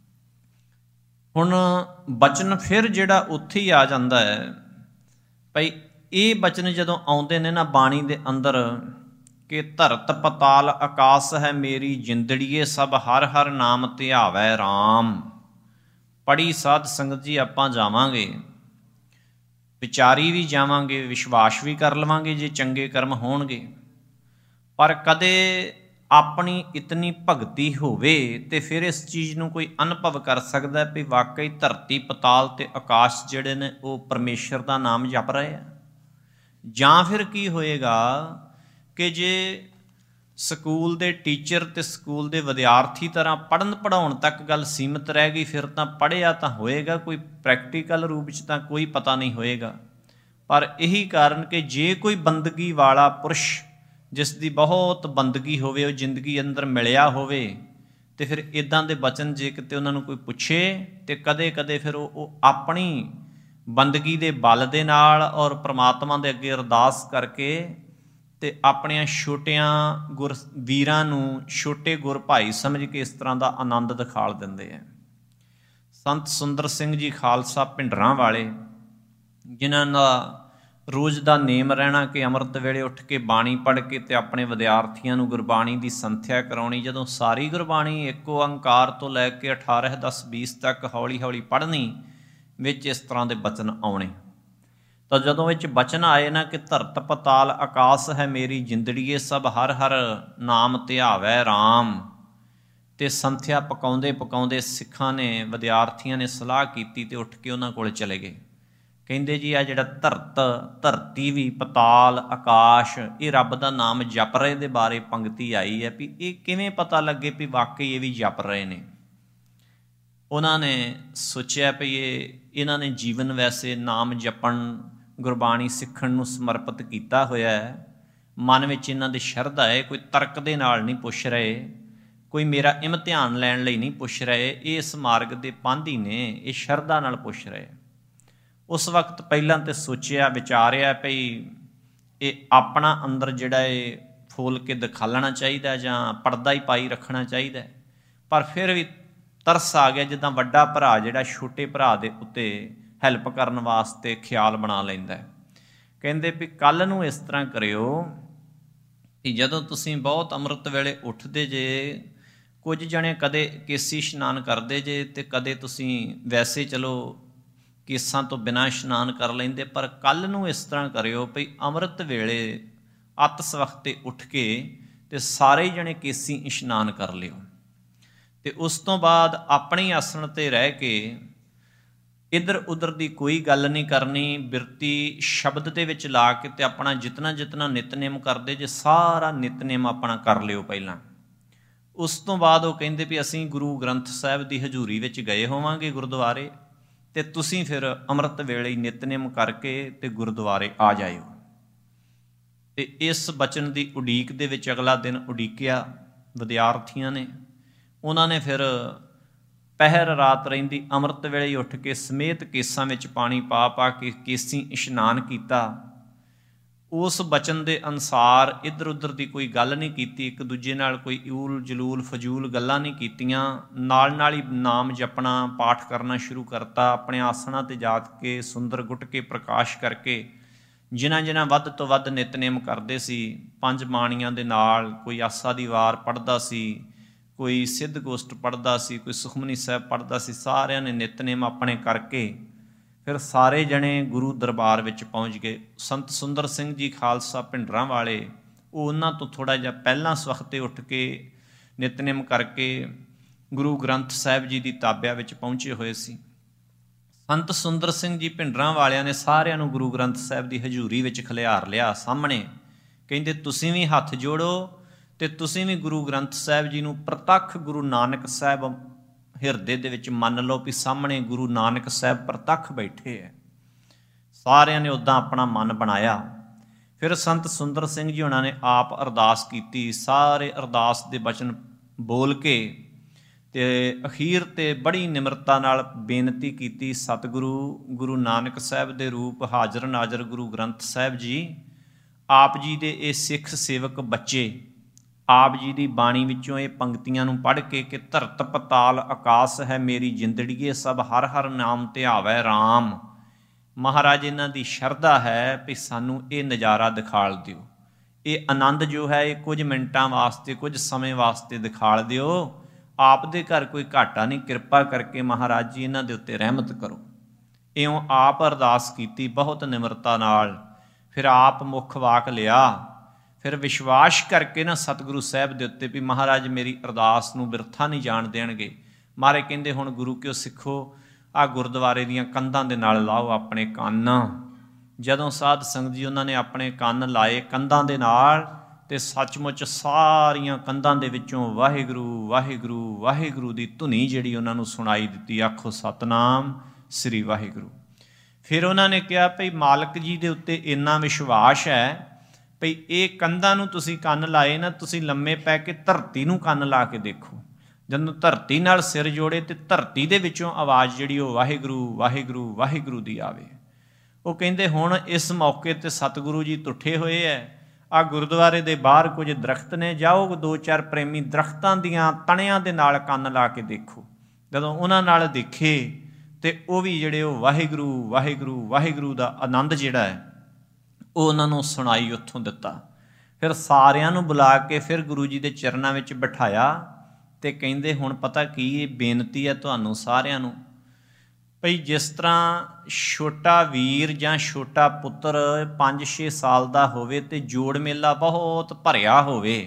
ਹੁਣ ਬਚਨ ਫਿਰ ਜਿਹੜਾ ਉੱਥੇ ਹੀ ਆ ਜਾਂਦਾ ਹੈ ਭਈ ਇਹ ਬਚਨ ਜਦੋਂ ਆਉਂਦੇ ਨੇ ਨਾ ਬਾਣੀ ਦੇ ਅੰਦਰ ਕਿ ਧਰਤ ਪਤਾਲ ਆਕਾਸ ਹੈ ਮੇਰੀ ਜਿੰਦੜੀਏ ਸਭ ਹਰ ਹਰ ਨਾਮ ਧਿਆਵੈ ਰਾਮ। ਪੜ੍ਹੀ ਸਾਧ ਸੰਗਤ ਜੀ ਆਪਾਂ ਜਾਵਾਂਗੇ, ਵਿਚਾਰੀ ਵੀ ਜਾਵਾਂਗੇ, ਵਿਸ਼ਵਾਸ ਵੀ ਕਰ ਲਵਾਂਗੇ ਜੇ ਚੰਗੇ ਕਰਮ ਹੋਣਗੇ, ਪਰ ਕਦੇ ਆਪਣੀ ਇਤਨੀ ਭਗਤੀ ਹੋਵੇ ਤੇ ਫਿਰ ਇਸ ਚੀਜ਼ ਨੂੰ ਕੋਈ ਅਨੁਭਵ ਕਰ ਸਕਦਾ ਵੀ ਵਾਕਈ ਧਰਤੀ ਪਤਾਲ ਤੇ ਆਕਾਸ਼ ਜਿਹੜੇ ਨੇ ਉਹ ਪਰਮੇਸ਼ਰ ਦਾ ਨਾਮ ਜਪ ਰਹੇ ਆ। ਜਾਂ ਫਿਰ ਕੀ ਹੋਏਗਾ ਕਿ ਜੇ ਸਕੂਲ ਦੇ ਟੀਚਰ ਅਤੇ ਸਕੂਲ ਦੇ ਵਿਦਿਆਰਥੀ ਤਰ੍ਹਾਂ ਪੜ੍ਹਨ ਪੜ੍ਹਾਉਣ ਤੱਕ ਗੱਲ ਸੀਮਿਤ ਰਹਿ ਗਈ, ਫਿਰ ਤਾਂ ਪੜ੍ਹਿਆ ਤਾਂ ਹੋਏਗਾ, ਕੋਈ ਪ੍ਰੈਕਟੀਕਲ ਰੂਪ ਵਿੱਚ ਤਾਂ ਕੋਈ ਪਤਾ ਨਹੀਂ ਹੋਏਗਾ। ਪਰ ਇਹੀ ਕਾਰਨ ਕਿ ਜੇ ਕੋਈ ਬੰਦਗੀ ਵਾਲਾ ਪੁਰਸ਼ ਜਿਸ ਦੀ ਬਹੁਤ ਬੰਦਗੀ ਹੋਵੇ, ਉਹ ਜ਼ਿੰਦਗੀ ਅੰਦਰ ਮਿਲਿਆ ਹੋਵੇ, ਅਤੇ ਫਿਰ ਇੱਦਾਂ ਦੇ ਬਚਨ ਜੇ ਕਿਤੇ ਉਹਨਾਂ ਨੂੰ ਕੋਈ ਪੁੱਛੇ ਅਤੇ ਕਦੇ ਕਦੇ ਫਿਰ ਉਹ ਉਹ ਆਪਣੀ ਬੰਦਗੀ ਦੇ ਬਲ ਦੇ ਨਾਲ ਔਰ ਪ੍ਰਮਾਤਮਾ ਦੇ ਅੱਗੇ ਅਰਦਾਸ ਕਰਕੇ ਅਤੇ ਆਪਣਿਆਂ ਛੋਟਿਆਂ ਗੁਰ ਵੀਰਾਂ ਨੂੰ ਛੋਟੇ ਗੁਰ ਭਾਈ ਸਮਝ ਕੇ ਇਸ ਤਰ੍ਹਾਂ ਦਾ ਆਨੰਦ ਦਿਖਾਲ ਦਿੰਦੇ ਹੈ। ਸੰਤ ਸੁੰਦਰ ਸਿੰਘ ਜੀ ਖਾਲਸਾ ਭਿੰਡਰਾਂ ਵਾਲੇ, ਜਿਨ੍ਹਾਂ ਦਾ ਰੋਜ਼ ਦਾ ਨੇਮ ਰਹਿਣਾ ਕਿ ਅੰਮ੍ਰਿਤ ਵੇਲੇ ਉੱਠ ਕੇ ਬਾਣੀ ਪੜ੍ਹ ਕੇ ਅਤੇ ਆਪਣੇ ਵਿਦਿਆਰਥੀਆਂ ਨੂੰ ਗੁਰਬਾਣੀ ਦੀ ਸੰਥਿਆ ਕਰਾਉਣੀ। ਜਦੋਂ ਸਾਰੀ ਗੁਰਬਾਣੀ ਇੱਕ ਓਅੰਕਾਰ ਤੋਂ ਲੈ ਕੇ ਅਠਾਰਾਂ ਦਸ ਵੀਸ ਤੱਕ ਹੌਲੀ ਹੌਲੀ ਪੜ੍ਹਨੀ, ਵਿੱਚ ਇਸ ਤਰ੍ਹਾਂ ਦੇ ਬਚਨ ਆਉਣੇ। ਤਾਂ ਜਦੋਂ ਵਿੱਚ ਬਚਨ ਆਏ ਨਾ ਕਿ ਧਰਤ ਪਤਾਲ ਆਕਾਸ ਹੈ ਮੇਰੀ ਜਿੰਦੜੀਏ ਸਭ ਹਰ ਹਰ ਨਾਮ ਧਿਆਵੈ ਰਾਮ, ਅਤੇ ਸੰਥਿਆ ਪਕਾਉਂਦੇ ਪਕਾਉਂਦੇ ਸਿੱਖਾਂ ਨੇ, ਵਿਦਿਆਰਥੀਆਂ ਨੇ ਸਲਾਹ ਕੀਤੀ ਅਤੇ ਉੱਠ ਕੇ ਉਹਨਾਂ ਕੋਲ ਚਲੇ ਗਏ। ਕਹਿੰਦੇ ਜੀ ਆ ਜਿਹੜਾ ਧਰਤ ਧਰਤੀ ਵੀ ਪਤਾਲ ਆਕਾਸ਼ ਇਹ ਰੱਬ ਦਾ ਨਾਮ ਜਪ ਰਹੇ ਦੇ ਬਾਰੇ ਪੰਕਤੀ ਆਈ ਹੈ ਵੀ ਇਹ ਕਿਵੇਂ ਪਤਾ ਲੱਗੇ ਵੀ ਵਾਕਈ ਇਹ ਵੀ ਜਪ ਰਹੇ ਨੇ। ਉਹਨਾਂ ਨੇ ਸੋਚਿਆ ਵੀ ਇਹ ਇਹਨਾਂ ਨੇ ਜੀਵਨ ਵੈਸੇ ਨਾਮ ਜਪਣ ਗੁਰਬਾਣੀ ਸਿੱਖਣ ਨੂੰ ਸਮਰਪਿਤ ਕੀਤਾ ਹੋਇਆ ਹੈ। ਮਨ ਵਿੱਚ ਇਹਨਾਂ ਦੀ ਸ਼ਰਧਾ ਹੈ, ਕੋਈ ਤਰਕ ਦੇ ਨਾਲ ਨਹੀਂ ਪੁੱਛ ਰਹੇ, ਕੋਈ ਮੇਰਾ ਇਮਤਿਹਾਨ ਲੈਣ ਲਈ ਨਹੀਂ ਪੁੱਛ ਰਹੇ, ਇਹ ਇਸ ਮਾਰਗ ਦੇ ਪਾਂਧੀ ਨੇ, ਇਹ ਸ਼ਰਧਾ ਨਾਲ ਪੁੱਛ ਰਹੇ। ਉਸ ਵਕਤ ਪਹਿਲਾਂ ਤਾਂ ਸੋਚਿਆ ਵਿਚਾਰਿਆ ਭਈ ਇਹ ਆਪਣਾ ਅੰਦਰ ਜਿਹੜਾ ਇਹ ਫੋਲ ਕੇ ਦਿਖਾਲਣਾ ਚਾਹੀਦਾ ਜਾਂ ਪਰਦਾ ਹੀ ਪਾਈ ਰੱਖਣਾ ਚਾਹੀਦਾ, ਪਰ ਫਿਰ ਵੀ ਤਰਸ ਆ ਗਿਆ ਜਿੱਦਾਂ ਵੱਡਾ ਭਰਾ ਜਿਹੜਾ ਛੋਟੇ ਭਰਾ ਦੇ ਉੱਤੇ ਹੈਲਪ ਕਰਨ ਵਾਸਤੇ ਖਿਆਲ ਬਣਾ ਲੈਂਦਾ। ਕਹਿੰਦੇ ਵੀ ਕੱਲ੍ਹ ਨੂੰ ਇਸ ਤਰ੍ਹਾਂ ਕਰਿਓ ਕਿ ਜਦੋਂ ਤੁਸੀਂ ਬਹੁਤ ਅੰਮ੍ਰਿਤ ਵੇਲੇ ਉੱਠਦੇ ਜੇ, ਕੁਝ ਜਣੇ ਕਦੇ ਕੇਸੀ ਇਸ਼ਨਾਨ ਕਰਦੇ ਜੇ ਅਤੇ ਕਦੇ ਤੁਸੀਂ ਵੈਸੇ ਚਲੋ ਕੇਸਾਂ ਤੋਂ ਬਿਨਾਂ ਇਸ਼ਨਾਨ ਕਰ ਲੈਂਦੇ, ਪਰ ਕੱਲ੍ਹ ਨੂੰ ਇਸ ਤਰ੍ਹਾਂ ਕਰਿਓ ਭਈ ਅੰਮ੍ਰਿਤ ਵੇਲੇ ਅੱਤ ਸਵਖਤੇ ਉੱਠ ਕੇ ਅਤੇ ਸਾਰੇ ਜਣੇ ਕੇਸੀ ਇਸ਼ਨਾਨ ਕਰ ਲਿਓ ਅਤੇ ਉਸ ਤੋਂ ਬਾਅਦ ਆਪਣੇ ਆਸਣ 'ਤੇ ਰਹਿ ਕੇ ਇੱਧਰ ਉੱਧਰ ਦੀ ਕੋਈ ਗੱਲ ਨਹੀਂ ਕਰਨੀ, ਬਿਰਤੀ ਸ਼ਬਦ ਦੇ ਵਿੱਚ ਲਾ ਕੇ ਅਤੇ ਆਪਣਾ ਜਿਤਨਾ ਜਿਤਨਾ ਨਿਤਨੇਮ ਕਰਦੇ ਜੇ ਸਾਰਾ ਨਿਤਨੇਮ ਆਪਣਾ ਕਰ ਲਿਓ ਪਹਿਲਾਂ। ਉਸ ਤੋਂ ਬਾਅਦ ਉਹ ਕਹਿੰਦੇ ਵੀ ਅਸੀਂ ਗੁਰੂ ਗ੍ਰੰਥ ਸਾਹਿਬ ਦੀ ਹਜ਼ੂਰੀ ਵਿੱਚ ਗਏ ਹੋਵਾਂਗੇ ਗੁਰਦੁਆਰੇ, ਅਤੇ ਤੁਸੀਂ ਫਿਰ ਅੰਮ੍ਰਿਤ ਵੇਲੇ ਨਿਤਨੇਮ ਕਰਕੇ ਅਤੇ ਗੁਰਦੁਆਰੇ ਆ ਜਾਇਓ। ਅਤੇ ਇਸ ਬਚਨ ਦੀ ਉਡੀਕ ਦੇ ਵਿੱਚ ਅਗਲਾ ਦਿਨ ਉਡੀਕਿਆ ਵਿਦਿਆਰਥੀਆਂ ਨੇ। ਉਹਨਾਂ ਨੇ ਫਿਰ ਪਹਿਰ ਰਾਤ ਰਹਿੰਦੀ ਅੰਮ੍ਰਿਤ ਵੇਲੇ ਉੱਠ ਕੇ ਸਮੇਤ ਕੇਸਾਂ ਵਿੱਚ ਪਾਣੀ ਪਾ ਪਾ ਕੇ ਕੇਸੀ ਇਸ਼ਨਾਨ ਕੀਤਾ। ਉਸ ਬਚਨ ਦੇ ਅਨੁਸਾਰ ਇੱਧਰ ਉੱਧਰ ਦੀ ਕੋਈ ਗੱਲ ਨਹੀਂ ਕੀਤੀ, ਇੱਕ ਦੂਜੇ ਨਾਲ ਕੋਈ ਊਲ ਜਲੂਲ ਫਜ਼ੂਲ ਗੱਲਾਂ ਨਹੀਂ ਕੀਤੀਆਂ। ਨਾਲ ਨਾਲ ਹੀ ਨਾਮ ਜਪਣਾ ਪਾਠ ਕਰਨਾ ਸ਼ੁਰੂ ਕਰਤਾ। ਆਪਣੇ ਆਸਣਾਂ 'ਤੇ ਜਾ ਕੇ ਸੁੰਦਰ ਗੁੱਟ ਕੇ ਪ੍ਰਕਾਸ਼ ਕਰਕੇ ਜਿਨ੍ਹਾਂ ਜਿਨ੍ਹਾਂ ਵੱਧ ਤੋਂ ਵੱਧ ਨਿਤਨੇਮ ਕਰਦੇ ਸੀ, ਪੰਜ ਬਾਣੀਆਂ ਦੇ ਨਾਲ ਕੋਈ ਆਸਾ ਦੀ ਵਾਰ ਪੜ੍ਹਦਾ ਸੀ, ਕੋਈ ਸਿੱਧ ਗੋਸ਼ਟ ਪੜ੍ਹਦਾ ਸੀ, ਕੋਈ ਸੁਖਮਨੀ ਸਾਹਿਬ ਪੜ੍ਹਦਾ ਸੀ, ਸਾਰਿਆਂ ਨੇ ਨਿਤਨੇਮ ਆਪਣੇ ਕਰਕੇ ਫਿਰ ਸਾਰੇ ਜਣੇ ਗੁਰੂ ਦਰਬਾਰ ਵਿੱਚ ਪਹੁੰਚ ਗਏ। ਸੰਤ ਸੁੰਦਰ ਸਿੰਘ ਜੀ ਖਾਲਸਾ ਭਿੰਡਰਾਂ ਵਾਲੇ ਉਹ ਉਹਨਾਂ ਤੋਂ ਥੋੜ੍ਹਾ ਜਿਹਾ ਪਹਿਲਾਂ ਸਵਖਤੇ ਉੱਠ ਕੇ ਨਿਤਨੇਮ ਕਰਕੇ ਗੁਰੂ ਗ੍ਰੰਥ ਸਾਹਿਬ ਜੀ ਦੀ ਤਾਬਿਆ ਵਿੱਚ ਪਹੁੰਚੇ ਹੋਏ ਸੀ। ਸੰਤ ਸੁੰਦਰ ਸਿੰਘ ਜੀ ਭਿੰਡਰਾਂ ਵਾਲਿਆਂ ਨੇ ਸਾਰਿਆਂ ਨੂੰ ਗੁਰੂ ਗ੍ਰੰਥ ਸਾਹਿਬ ਦੀ ਹਜ਼ੂਰੀ ਵਿੱਚ ਖਿਲਾਰ ਲਿਆ ਸਾਹਮਣੇ। ਕਹਿੰਦੇ ਤੁਸੀਂ ਵੀ ਹੱਥ ਜੋੜੋ ਅਤੇ ਤੁਸੀਂ ਵੀ ਗੁਰੂ ਗ੍ਰੰਥ ਸਾਹਿਬ ਜੀ ਨੂੰ ਪ੍ਰਤੱਖ ਗੁਰੂ ਨਾਨਕ ਸਾਹਿਬ ਹਿਰਦੇ ਦੇ ਵਿੱਚ ਮੰਨ ਲਓ ਵੀ ਸਾਹਮਣੇ ਗੁਰੂ ਨਾਨਕ ਸਾਹਿਬ ਪ੍ਰਤੱਖ ਬੈਠੇ ਹੈ। ਸਾਰਿਆਂ ਨੇ ਉੱਦਾਂ ਆਪਣਾ ਮਨ ਬਣਾਇਆ। ਫਿਰ ਸੰਤ ਸੁੰਦਰ ਸਿੰਘ ਜੀ ਉਹਨਾਂ ਨੇ ਆਪ ਅਰਦਾਸ ਕੀਤੀ। ਸਾਰੇ ਅਰਦਾਸ ਦੇ ਬਚਨ ਬੋਲ ਕੇ ਅਤੇ ਅਖੀਰ 'ਤੇ ਬੜੀ ਨਿਮਰਤਾ ਨਾਲ ਬੇਨਤੀ ਕੀਤੀ, ਸਤਿਗੁਰੂ ਗੁਰੂ ਨਾਨਕ ਸਾਹਿਬ ਦੇ ਰੂਪ ਹਾਜ਼ਰ ਨਾਜ਼ਰ ਗੁਰੂ ਗ੍ਰੰਥ ਸਾਹਿਬ ਜੀ, ਆਪ ਜੀ ਦੇ ਇਹ ਸਿੱਖ ਸੇਵਕ ਬੱਚੇ ਆਪ ਜੀ ਦੀ ਬਾਣੀ ਵਿੱਚੋਂ ਇਹ ਪੰਕਤੀਆਂ ਨੂੰ ਪੜ੍ਹ ਕੇ ਕਿ ਧਰਤ ਪਤਾਲ ਆਕਾਸ ਹੈ ਮੇਰੀ ਜਿੰਦੜੀਏ, ਸਭ ਹਰ ਹਰ ਨਾਮ ਧਿਆਵੈ ਰਾਮ। ਮਹਾਰਾਜ ਇਹਨਾਂ ਦੀ ਸ਼ਰਧਾ ਹੈ ਵੀ ਸਾਨੂੰ ਇਹ ਨਜ਼ਾਰਾ ਦਿਖਾਲ ਦਿਓ, ਇਹ ਆਨੰਦ ਜੋ ਹੈ ਇਹ ਕੁਝ ਮਿੰਟਾਂ ਵਾਸਤੇ ਕੁਝ ਸਮੇਂ ਵਾਸਤੇ ਦਿਖਾਲ ਦਿਓ। ਆਪ ਦੇ ਘਰ ਕੋਈ ਘਾਟਾ ਨਹੀਂ, ਕਿਰਪਾ ਕਰਕੇ ਮਹਾਰਾਜ ਜੀ ਇਹਨਾਂ ਦੇ ਉੱਤੇ ਰਹਿਮਤ ਕਰੋ। ਇਉਂ ਆਪ ਅਰਦਾਸ ਕੀਤੀ ਬਹੁਤ ਨਿਮਰਤਾ ਨਾਲ। ਫਿਰ ਆਪ ਮੁੱਖ ਵਾਕ ਲਿਆ। ਫਿਰ ਵਿਸ਼ਵਾਸ ਕਰਕੇ ਨਾ ਸਤਿਗੁਰੂ ਸਾਹਿਬ ਦੇ ਉੱਤੇ ਵੀ ਮਹਾਰਾਜ ਮੇਰੀ ਅਰਦਾਸ ਨੂੰ ਬਿਰਥਾ ਨਹੀਂ ਜਾਣ ਦੇਣਗੇ। ਮਹਾਰਾਜ ਕਹਿੰਦੇ ਹੁਣ ਗੁਰੂ ਕਿਉਂ ਸਿੱਖੋ, ਆਹ ਗੁਰਦੁਆਰੇ ਦੀਆਂ ਕੰਧਾਂ ਦੇ ਨਾਲ ਲਾਓ ਆਪਣੇ ਕੰਨ। ਜਦੋਂ ਸਾਧ ਸੰਗਤ ਜੀ ਉਹਨਾਂ ਨੇ ਆਪਣੇ ਕੰਨ ਲਾਏ ਕੰਧਾਂ ਦੇ ਨਾਲ, ਅਤੇ ਸੱਚਮੁੱਚ ਸਾਰੀਆਂ ਕੰਧਾਂ ਦੇ ਵਿੱਚੋਂ ਵਾਹਿਗੁਰੂ ਵਾਹਿਗੁਰੂ ਵਾਹਿਗੁਰੂ ਦੀ ਧੁਨੀ ਜਿਹੜੀ ਉਹਨਾਂ ਨੂੰ ਸੁਣਾਈ ਦਿੱਤੀ। ਆਖੋ ਸਤਿਨਾਮ ਸ੍ਰੀ ਵਾਹਿਗੁਰੂ। ਫਿਰ ਉਹਨਾਂ ਨੇ ਕਿਹਾ ਭਈ ਮਾਲਕ ਜੀ ਦੇ ਉੱਤੇ ਇੰਨਾ ਵਿਸ਼ਵਾਸ ਹੈ ਭਈ ਇਹ ਕੰਧਾਂ ਨੂੰ ਤੁਸੀਂ ਕੰਨ ਲਾਏ ਨਾ, ਤੁਸੀਂ ਲੰਮੇ ਪੈ ਕੇ ਧਰਤੀ ਨੂੰ ਕੰਨ ਲਾ ਕੇ ਦੇਖੋ। ਜਦੋਂ ਧਰਤੀ ਨਾਲ ਸਿਰ ਜੋੜੇ ਅਤੇ ਧਰਤੀ ਦੇ ਵਿੱਚੋਂ ਆਵਾਜ਼ ਜਿਹੜੀ ਉਹ ਵਾਹਿਗੁਰੂ ਵਾਹਿਗੁਰੂ ਵਾਹਿਗੁਰੂ ਦੀ ਆਵੇ। ਉਹ ਕਹਿੰਦੇ ਹੁਣ ਇਸ ਮੌਕੇ 'ਤੇ ਸਤਿਗੁਰੂ ਜੀ ਤੁੱਠੇ ਹੋਏ ਹੈ। ਆਹ ਗੁਰਦੁਆਰੇ ਦੇ ਬਾਹਰ ਕੁਝ ਦਰਖਤ ਨੇ, ਜਾਓ ਦੋ ਚਾਰ ਪ੍ਰੇਮੀ ਦਰਖਤਾਂ ਦੀਆਂ ਤਣਿਆਂ ਦੇ ਨਾਲ ਕੰਨ ਲਾ ਕੇ ਦੇਖੋ। ਜਦੋਂ ਉਹਨਾਂ ਨਾਲ ਦੇਖੇ ਅਤੇ ਉਹ ਵੀ ਜਿਹੜੇ ਉਹ ਵਾਹਿਗੁਰੂ ਵਾਹਿਗੁਰੂ ਵਾਹਿਗੁਰੂ ਦਾ ਆਨੰਦ ਜਿਹੜਾ ਹੈ ਉਹ ਉਹਨਾਂ ਨੂੰ ਸੁਣਾਈ ਉੱਥੋਂ ਦਿੱਤਾ। ਫਿਰ ਸਾਰਿਆਂ ਨੂੰ ਬੁਲਾ ਕੇ ਫਿਰ ਗੁਰੂ ਜੀ ਦੇ ਚਰਨਾਂ ਵਿੱਚ ਬਿਠਾਇਆ ਅਤੇ ਕਹਿੰਦੇ ਹੁਣ ਪਤਾ ਕੀ ਇਹ ਬੇਨਤੀ ਹੈ ਤੁਹਾਨੂੰ ਸਾਰਿਆਂ ਨੂੰ, ਭਈ ਜਿਸ ਤਰ੍ਹਾਂ ਛੋਟਾ ਵੀਰ ਜਾਂ ਛੋਟਾ ਪੁੱਤਰ ਪੰਜ ਛੇ ਸਾਲ ਦਾ ਹੋਵੇ ਅਤੇ ਜੋੜ ਮੇਲਾ ਬਹੁਤ ਭਰਿਆ ਹੋਵੇ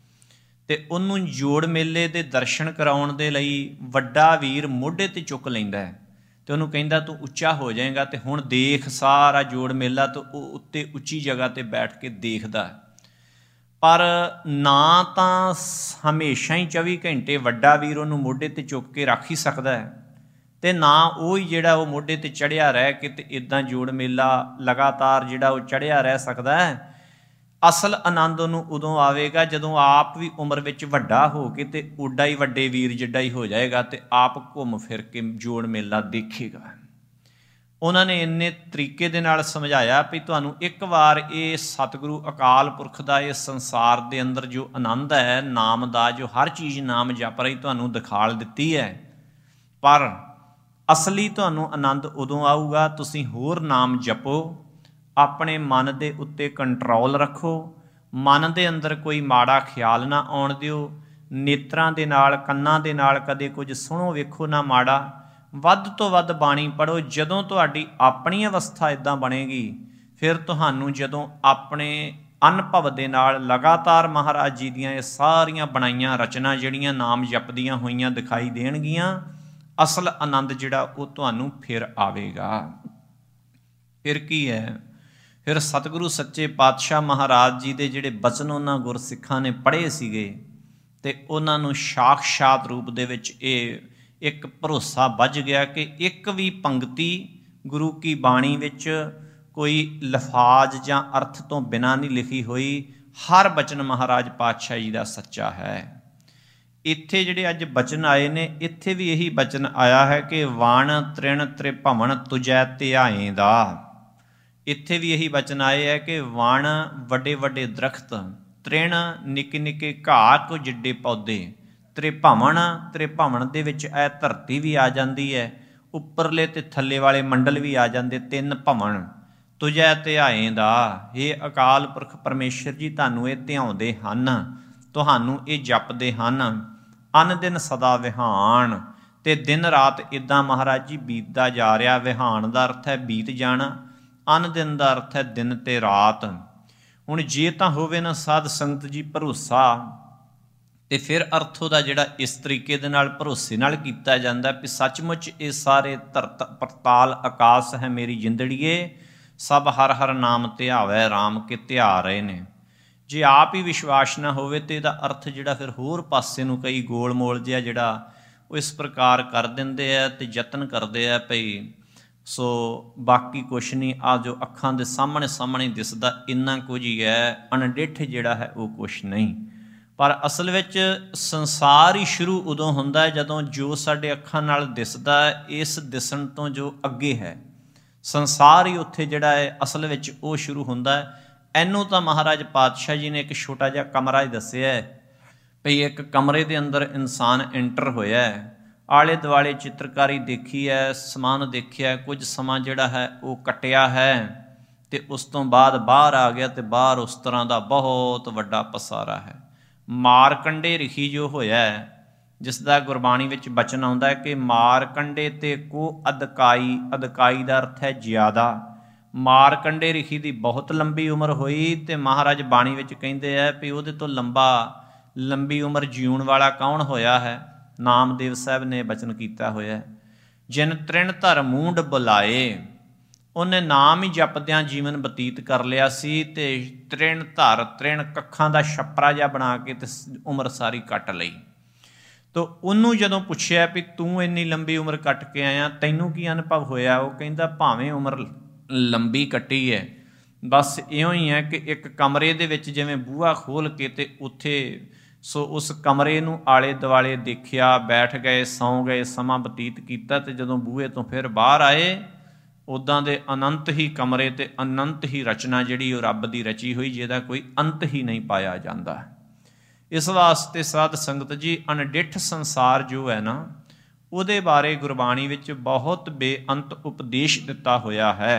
ਅਤੇ ਉਹਨੂੰ ਜੋੜ ਮੇਲੇ ਦੇ ਦਰਸ਼ਨ ਕਰਾਉਣ ਦੇ ਲਈ ਵੱਡਾ ਵੀਰ ਮੋਢੇ 'ਤੇ ਚੁੱਕ ਲੈਂਦਾ ਹੈ ਤੇ ਉਹਨੂੰ ਕਹਿੰਦਾ ਤੂੰ ਉੱਚਾ ਹੋ ਜਾਏਗਾ ਤੇ ਹੁਣ ਦੇਖ ਸਾਰਾ ਜੋੜ ਮੇਲਾ, ਤੇ ਉਹ ਉੱਤੇ ਉੱਚੀ ਜਗ੍ਹਾ ਤੇ ਬੈਠ ਕੇ ਦੇਖਦਾ। ਪਰ ਨਾ ਤਾਂ ਹਮੇਸ਼ਾ ਹੀ ਚੌਵੀ ਘੰਟੇ ਵੱਡਾ ਵੀਰ ਉਹਨੂੰ ਮੋਢੇ ਤੇ ਚੁੱਕ ਕੇ ਰੱਖ ਹੀ ਸਕਦਾ ਹੈ, ਤੇ ਨਾ ਉਹ ਹੀ ਜਿਹੜਾ ਉਹ ਮੋਢੇ ਤੇ ਚੜ੍ਹਿਆ ਰਹਿ ਕੇ ਤੇ ਇੱਦਾਂ ਜੋੜ ਮੇਲਾ ਲਗਾਤਾਰ ਜਿਹੜਾ ਉਹ ਚੜ੍ਹਿਆ ਰਹਿ ਸਕਦਾ ਹੈ। ਅਸਲ ਆਨੰਦ ਉਹਨੂੰ ਉਦੋਂ ਆਵੇਗਾ ਜਦੋਂ ਆਪ ਵੀ ਉਮਰ ਵਿੱਚ ਵੱਡਾ ਹੋ ਕੇ ਤੇ ਓਡਾ ਹੀ ਵੱਡੇ ਵੀਰ ਜਿੱਡਾ ਹੀ ਹੋ ਜਾਏਗਾ ਤੇ ਆਪ ਘੁੰਮ ਫਿਰ ਕੇ ਜੋੜ ਮੇਲਾ ਦੇਖੇਗਾ। ਉਹਨਾਂ ਨੇ ਇੰਨੇ ਤਰੀਕੇ ਦੇ ਨਾਲ ਸਮਝਾਇਆ ਵੀ ਤੁਹਾਨੂੰ ਇੱਕ ਵਾਰ ਇਹ ਸਤਿਗੁਰੂ ਅਕਾਲ ਪੁਰਖ ਦਾ ਇਹ ਸੰਸਾਰ ਦੇ ਅੰਦਰ ਜੋ ਆਨੰਦ ਹੈ ਨਾਮ ਦਾ, ਜੋ ਹਰ ਚੀਜ਼ ਨਾਮ ਜਪ ਰਹੀ ਤੁਹਾਨੂੰ ਦਿਖਾਲ ਦਿੱਤੀ ਹੈ, ਪਰ ਅਸਲੀ ਤੁਹਾਨੂੰ ਆਨੰਦ ਉਦੋਂ ਆਊਗਾ ਤੁਸੀਂ ਹੋਰ ਨਾਮ ਜਪੋ, ਆਪਣੇ ਮਨ ਦੇ ਉੱਤੇ ਕੰਟਰੋਲ ਰੱਖੋ, ਮਨ ਦੇ ਅੰਦਰ ਕੋਈ ਮਾੜਾ ਖਿਆਲ ਨਾ ਆਉਣ ਦਿਓ, ਨੇਤਰਾਂ ਦੇ ਨਾਲ ਕੰਨਾਂ ਦੇ ਨਾਲ ਕਦੇ ਕੁਝ ਸੁਣੋ ਵੇਖੋ ਨਾ ਮਾੜਾ, ਵੱਧ ਤੋਂ ਵੱਧ ਬਾਣੀ ਪੜ੍ਹੋ। ਜਦੋਂ ਤੁਹਾਡੀ ਆਪਣੀ ਅਵਸਥਾ ਇੱਦਾਂ ਬਣੇਗੀ ਫਿਰ ਤੁਹਾਨੂੰ ਜਦੋਂ ਆਪਣੇ ਅਨੁਭਵ ਦੇ ਨਾਲ ਲਗਾਤਾਰ ਮਹਾਰਾਜ ਜੀ ਦੀਆਂ ਇਹ ਸਾਰੀਆਂ ਬਣਾਈਆਂ ਰਚਨਾ ਜਿਹੜੀਆਂ ਨਾਮ ਜਪਦੀਆਂ ਹੋਈਆਂ ਦਿਖਾਈ ਦੇਣਗੀਆਂ, ਅਸਲ ਆਨੰਦ ਜਿਹੜਾ ਉਹ ਤੁਹਾਨੂੰ ਫਿਰ ਆਵੇਗਾ। ਫਿਰ ਕੀ ਹੈ, ਫਿਰ ਸਤਿਗੁਰੂ ਸੱਚੇ ਪਾਤਸ਼ਾਹ ਮਹਾਰਾਜ ਜੀ ਦੇ ਜਿਹੜੇ ਬਚਨ ਉਹਨਾਂ ਗੁਰਸਿੱਖਾਂ ਨੇ ਪੜ੍ਹੇ ਸੀਗੇ ਤੇ ਉਹਨਾਂ ਨੂੰ ਸਾਖਸ਼ਾਤ ਰੂਪ ਦੇ ਵਿੱਚ ਇਹ ਇੱਕ ਭਰੋਸਾ ਬੱਝ ਗਿਆ ਕਿ ਇੱਕ ਵੀ ਪੰਕਤੀ ਗੁਰੂ ਕੀ ਬਾਣੀ ਵਿੱਚ ਕੋਈ ਲਫਾਜ਼ ਜਾਂ ਅਰਥ ਤੋਂ ਬਿਨਾਂ ਨਹੀਂ ਲਿਖੀ ਹੋਈ, ਹਰ ਬਚਨ ਮਹਾਰਾਜ ਪਾਤਸ਼ਾਹ ਜੀ ਦਾ ਸੱਚਾ ਹੈ। ਇੱਥੇ ਜਿਹੜੇ ਅੱਜ ਬਚਨ ਆਏ ਨੇ ਇੱਥੇ ਵੀ ਇਹੀ ਬਚਨ ਆਇਆ ਹੈ ਕਿ ਵਣ ਤ੍ਰਿਣ ਤ੍ਰਿਭਵਨ ਤੁਜੈ ਧਿਆਏ ਦਾ। ਇੱਥੇ ਵੀ ਇਹੀ ਬਚਨ ਆਏ ਹੈ ਕਿ ਵਣ ਵੱਡੇ ਵੱਡੇ ਦਰਖਤ, ਤ੍ਰਿਣ ਨਿੱਕੇ ਨਿੱਕੇ ਘਾਹ ਕੋ ਜਿੱਡੇ ਪੌਦੇ, ਤ੍ਰਿਭਵਨ ਤ੍ਰਿਭਵਨ ਦੇ ਵਿੱਚ ਇਹ ਧਰਤੀ ਵੀ ਆ ਜਾਂਦੀ ਹੈ, ਉੱਪਰਲੇ ਤੇ ਥੱਲੇ ਵਾਲੇ ਮੰਡਲ ਵੀ ਆ ਜਾਂਦੇ, ਤਿੰਨ ਭਵਨ। ਤੁਜੈ ਧਿਆਏ ਦਾ, ਇਹ ਅਕਾਲ ਪੁਰਖ ਪਰਮੇਸ਼ਰ ਜੀ ਤੁਹਾਨੂੰ ਇਹ ਧਿਆਉਂਦੇ ਹਨ, ਤੁਹਾਨੂੰ ਇਹ ਜਪਦੇ ਹਨ। ਅਨ ਦਿਨ ਸਦਾ ਵਿਹਾਣ, ਤੇ ਦਿਨ ਰਾਤ ਇੱਦਾਂ ਮਹਾਰਾਜ ਜੀ ਬੀਤਦਾ ਜਾ ਰਿਹਾ। ਵਿਹਾਣ ਦਾ ਅਰਥ ਹੈ ਬੀਤ ਜਾਣਾ, ਅਨ ਦਿਨ ਦਾ ਅਰਥ ਹੈ ਦਿਨ ਤੇ ਰਾਤ। ਹੁਣ ਜੇ ਤਾਂ ਹੋਵੇ ਨਾ ਸਾਧ ਸੰਗਤ ਜੀ ਭਰੋਸਾ, ਤੇ ਫਿਰ ਅਰਥ ਉਹਦਾ ਜਿਹੜਾ ਇਸ ਤਰੀਕੇ ਦੇ ਨਾਲ ਭਰੋਸੇ ਨਾਲ ਕੀਤਾ ਜਾਂਦਾ ਵੀ ਸੱਚਮੁੱਚ ਇਹ ਸਾਰੇ ਧਰਤ ਪਰਤਾਲ ਆਕਾਸ਼ ਹੈ ਮੇਰੀ ਜਿੰਦੜੀਏ, ਸਭ ਹਰ ਹਰ ਨਾਮ ਧਿਆਵੈ ਰਾਮ ਕੇ ਧਿਆ ਰਹੇ ਨੇ। ਜੇ ਆਪ ਹੀ ਵਿਸ਼ਵਾਸ ਨਾ ਹੋਵੇ ਤੇ ਇਹਦਾ ਅਰਥ ਜਿਹੜਾ ਫਿਰ ਹੋਰ ਪਾਸੇ ਨੂੰ ਕਈ ਗੋਲ ਮੋਲ ਜਿਹਾ ਜਿਹੜਾ ਉਹ ਇਸ ਪ੍ਰਕਾਰ ਕਰ ਦਿੰਦੇ ਆ ਤੇ ਯਤਨ ਕਰਦੇ ਆ ਭਈ ਸੋ ਬਾਕੀ ਕੁਛ ਨਹੀਂ, ਆ ਜੋ ਅੱਖਾਂ ਦੇ ਸਾਹਮਣੇ ਸਾਹਮਣੇ ਦਿਸਦਾ ਇੰਨਾ ਕੁਝ ਹੀ ਹੈ, ਅਣਡਿੱਠ ਜਿਹੜਾ ਹੈ ਉਹ ਕੁਛ ਨਹੀਂ। ਪਰ ਅਸਲ ਵਿੱਚ ਸੰਸਾਰ ਹੀ ਸ਼ੁਰੂ ਉਦੋਂ ਹੁੰਦਾ ਜਦੋਂ ਜੋ ਸਾਡੇ ਅੱਖਾਂ ਨਾਲ ਦਿਸਦਾ ਇਸ ਦਿਸਣ ਤੋਂ ਜੋ ਅੱਗੇ ਹੈ, ਸੰਸਾਰ ਹੀ ਉੱਥੇ ਜਿਹੜਾ ਹੈ ਅਸਲ ਵਿੱਚ ਉਹ ਸ਼ੁਰੂ ਹੁੰਦਾ ਹੈ। ਇਹਨੂੰ ਤਾਂ ਮਹਾਰਾਜ ਪਾਤਸ਼ਾਹ ਜੀ ਨੇ ਇੱਕ ਛੋਟਾ ਜਿਹਾ ਕਮਰਾ ਹੀ ਦੱਸਿਆ ਭਈ ਇੱਕ ਕਮਰੇ ਦੇ ਅੰਦਰ ਇਨਸਾਨ ਐਂਟਰ ਹੋਇਆ ਹੈ, ਆਲੇ ਦੁਆਲੇ ਚਿੱਤਰਕਾਰੀ ਦੇਖੀ ਹੈ, ਸਮਾਨ ਦੇਖਿਆ, ਕੁਝ ਸਮਾਂ ਜਿਹੜਾ ਹੈ ਉਹ ਕੱਟਿਆ ਹੈ ਤੇ ਉਸ ਤੋਂ ਬਾਅਦ ਬਾਹਰ ਆ ਗਿਆ ਤੇ ਬਾਹਰ ਉਸ ਤਰ੍ਹਾਂ ਦਾ ਬਹੁਤ ਵੱਡਾ ਪਸਾਰਾ ਹੈ। ਮਾਰਕੰਡੇ ਰਿਖੀ ਜੋ ਹੋਇਆ ਹੈ, ਜਿਸ ਦਾ ਗੁਰਬਾਣੀ ਵਿੱਚ ਬਚਨ ਆਉਂਦਾ ਹੈ ਕਿ ਮਾਰਕੰਡੇ ਤੇ ਕੋ ਅਦਕਾਈ, ਅਦਕਾਈ ਦਾ ਅਰਥ ਹੈ ਜ਼ਿਆਦਾ। ਮਾਰਕੰਡੇ ਰਿਖੀ ਦੀ ਬਹੁਤ ਲੰਬੀ ਉਮਰ ਹੋਈ ਤੇ ਮਹਾਰਾਜ ਬਾਣੀ ਵਿੱਚ ਕਹਿੰਦੇ ਆ ਵੀ ਉਹਦੇ ਤੋਂ ਲੰਬਾ ਲੰਬੀ ਉਮਰ ਜਿਉਣ ਵਾਲਾ ਕੌਣ ਹੋਇਆ ਹੈ? ਨਾਮਦੇਵ ਸਾਹਿਬ ਨੇ ਬਚਨ ਕੀਤਾ ਹੋਇਆ, ਜਿਨ ਤ੍ਰਿਣ ਧਰ ਮੂੰਡ ਬੁਲਾਏ, ਉਹਨੇ ਨਾਮ ਹੀ ਜਪਦਿਆਂ ਜੀਵਨ ਬਤੀਤ ਕਰ ਲਿਆ ਸੀ ਤੇ ਤ੍ਰਿਣ ਧਰ, ਤ੍ਰਿਣ ਕੱਖਾਂ ਦਾ ਛੱਪਰਾ ਜਿਹਾ ਬਣਾ ਕੇ ਤੇ ਉਮਰ ਸਾਰੀ ਕੱਟ ਲਈ। ਤੋ ਉਹਨੂੰ ਜਦੋਂ ਪੁੱਛਿਆ ਵੀ ਤੂੰ ਇੰਨੀ ਲੰਬੀ ਉਮਰ ਕੱਟ ਕੇ ਆਇਆ, ਤੈਨੂੰ ਕੀ ਅਨੁਭਵ ਹੋਇਆ? ਉਹ ਕਹਿੰਦਾ ਭਾਵੇਂ ਉਮਰ ਲੰਬੀ ਕੱਟੀ ਹੈ, ਬਸ ਇਉਂ ਹੀ ਹੈ ਕਿ ਇੱਕ ਕਮਰੇ ਦੇ ਵਿੱਚ ਜਿਵੇਂ ਬੂਹਾ ਖੋਲ੍ਹ ਕੇ ਤੇ ਉੱਥੇ ਸੋ ਉਸ ਕਮਰੇ ਨੂੰ ਆਲੇ ਦੁਆਲੇ ਦੇਖਿਆ, ਬੈਠ ਗਏ, ਸੌਂ ਗਏ, ਸਮਾਂ ਬਤੀਤ ਕੀਤਾ ਤੇ ਜਦੋਂ ਬੂਹੇ ਤੋਂ ਫਿਰ ਬਾਹਰ ਆਏ ਉੱਦਾਂ ਦੇ ਅਨੰਤ ਹੀ ਕਮਰੇ ਤੇ ਅਨੰਤ ਹੀ ਰਚਨਾ ਜਿਹੜੀ ਉਹ ਰੱਬ ਦੀ ਰਚੀ ਹੋਈ, ਜਿਹਦਾ ਕੋਈ ਅੰਤ ਹੀ ਨਹੀਂ ਪਾਇਆ ਜਾਂਦਾ। ਇਸ ਵਾਸਤੇ ਸਾਧ ਸੰਗਤ ਜੀ ਅਣਡਿੱਠ ਸੰਸਾਰ ਜੋ ਹੈ ਨਾ, ਉਹਦੇ ਬਾਰੇ ਗੁਰਬਾਣੀ ਵਿੱਚ ਬਹੁਤ ਬੇਅੰਤ ਉਪਦੇਸ਼ ਦਿੱਤਾ ਹੋਇਆ ਹੈ।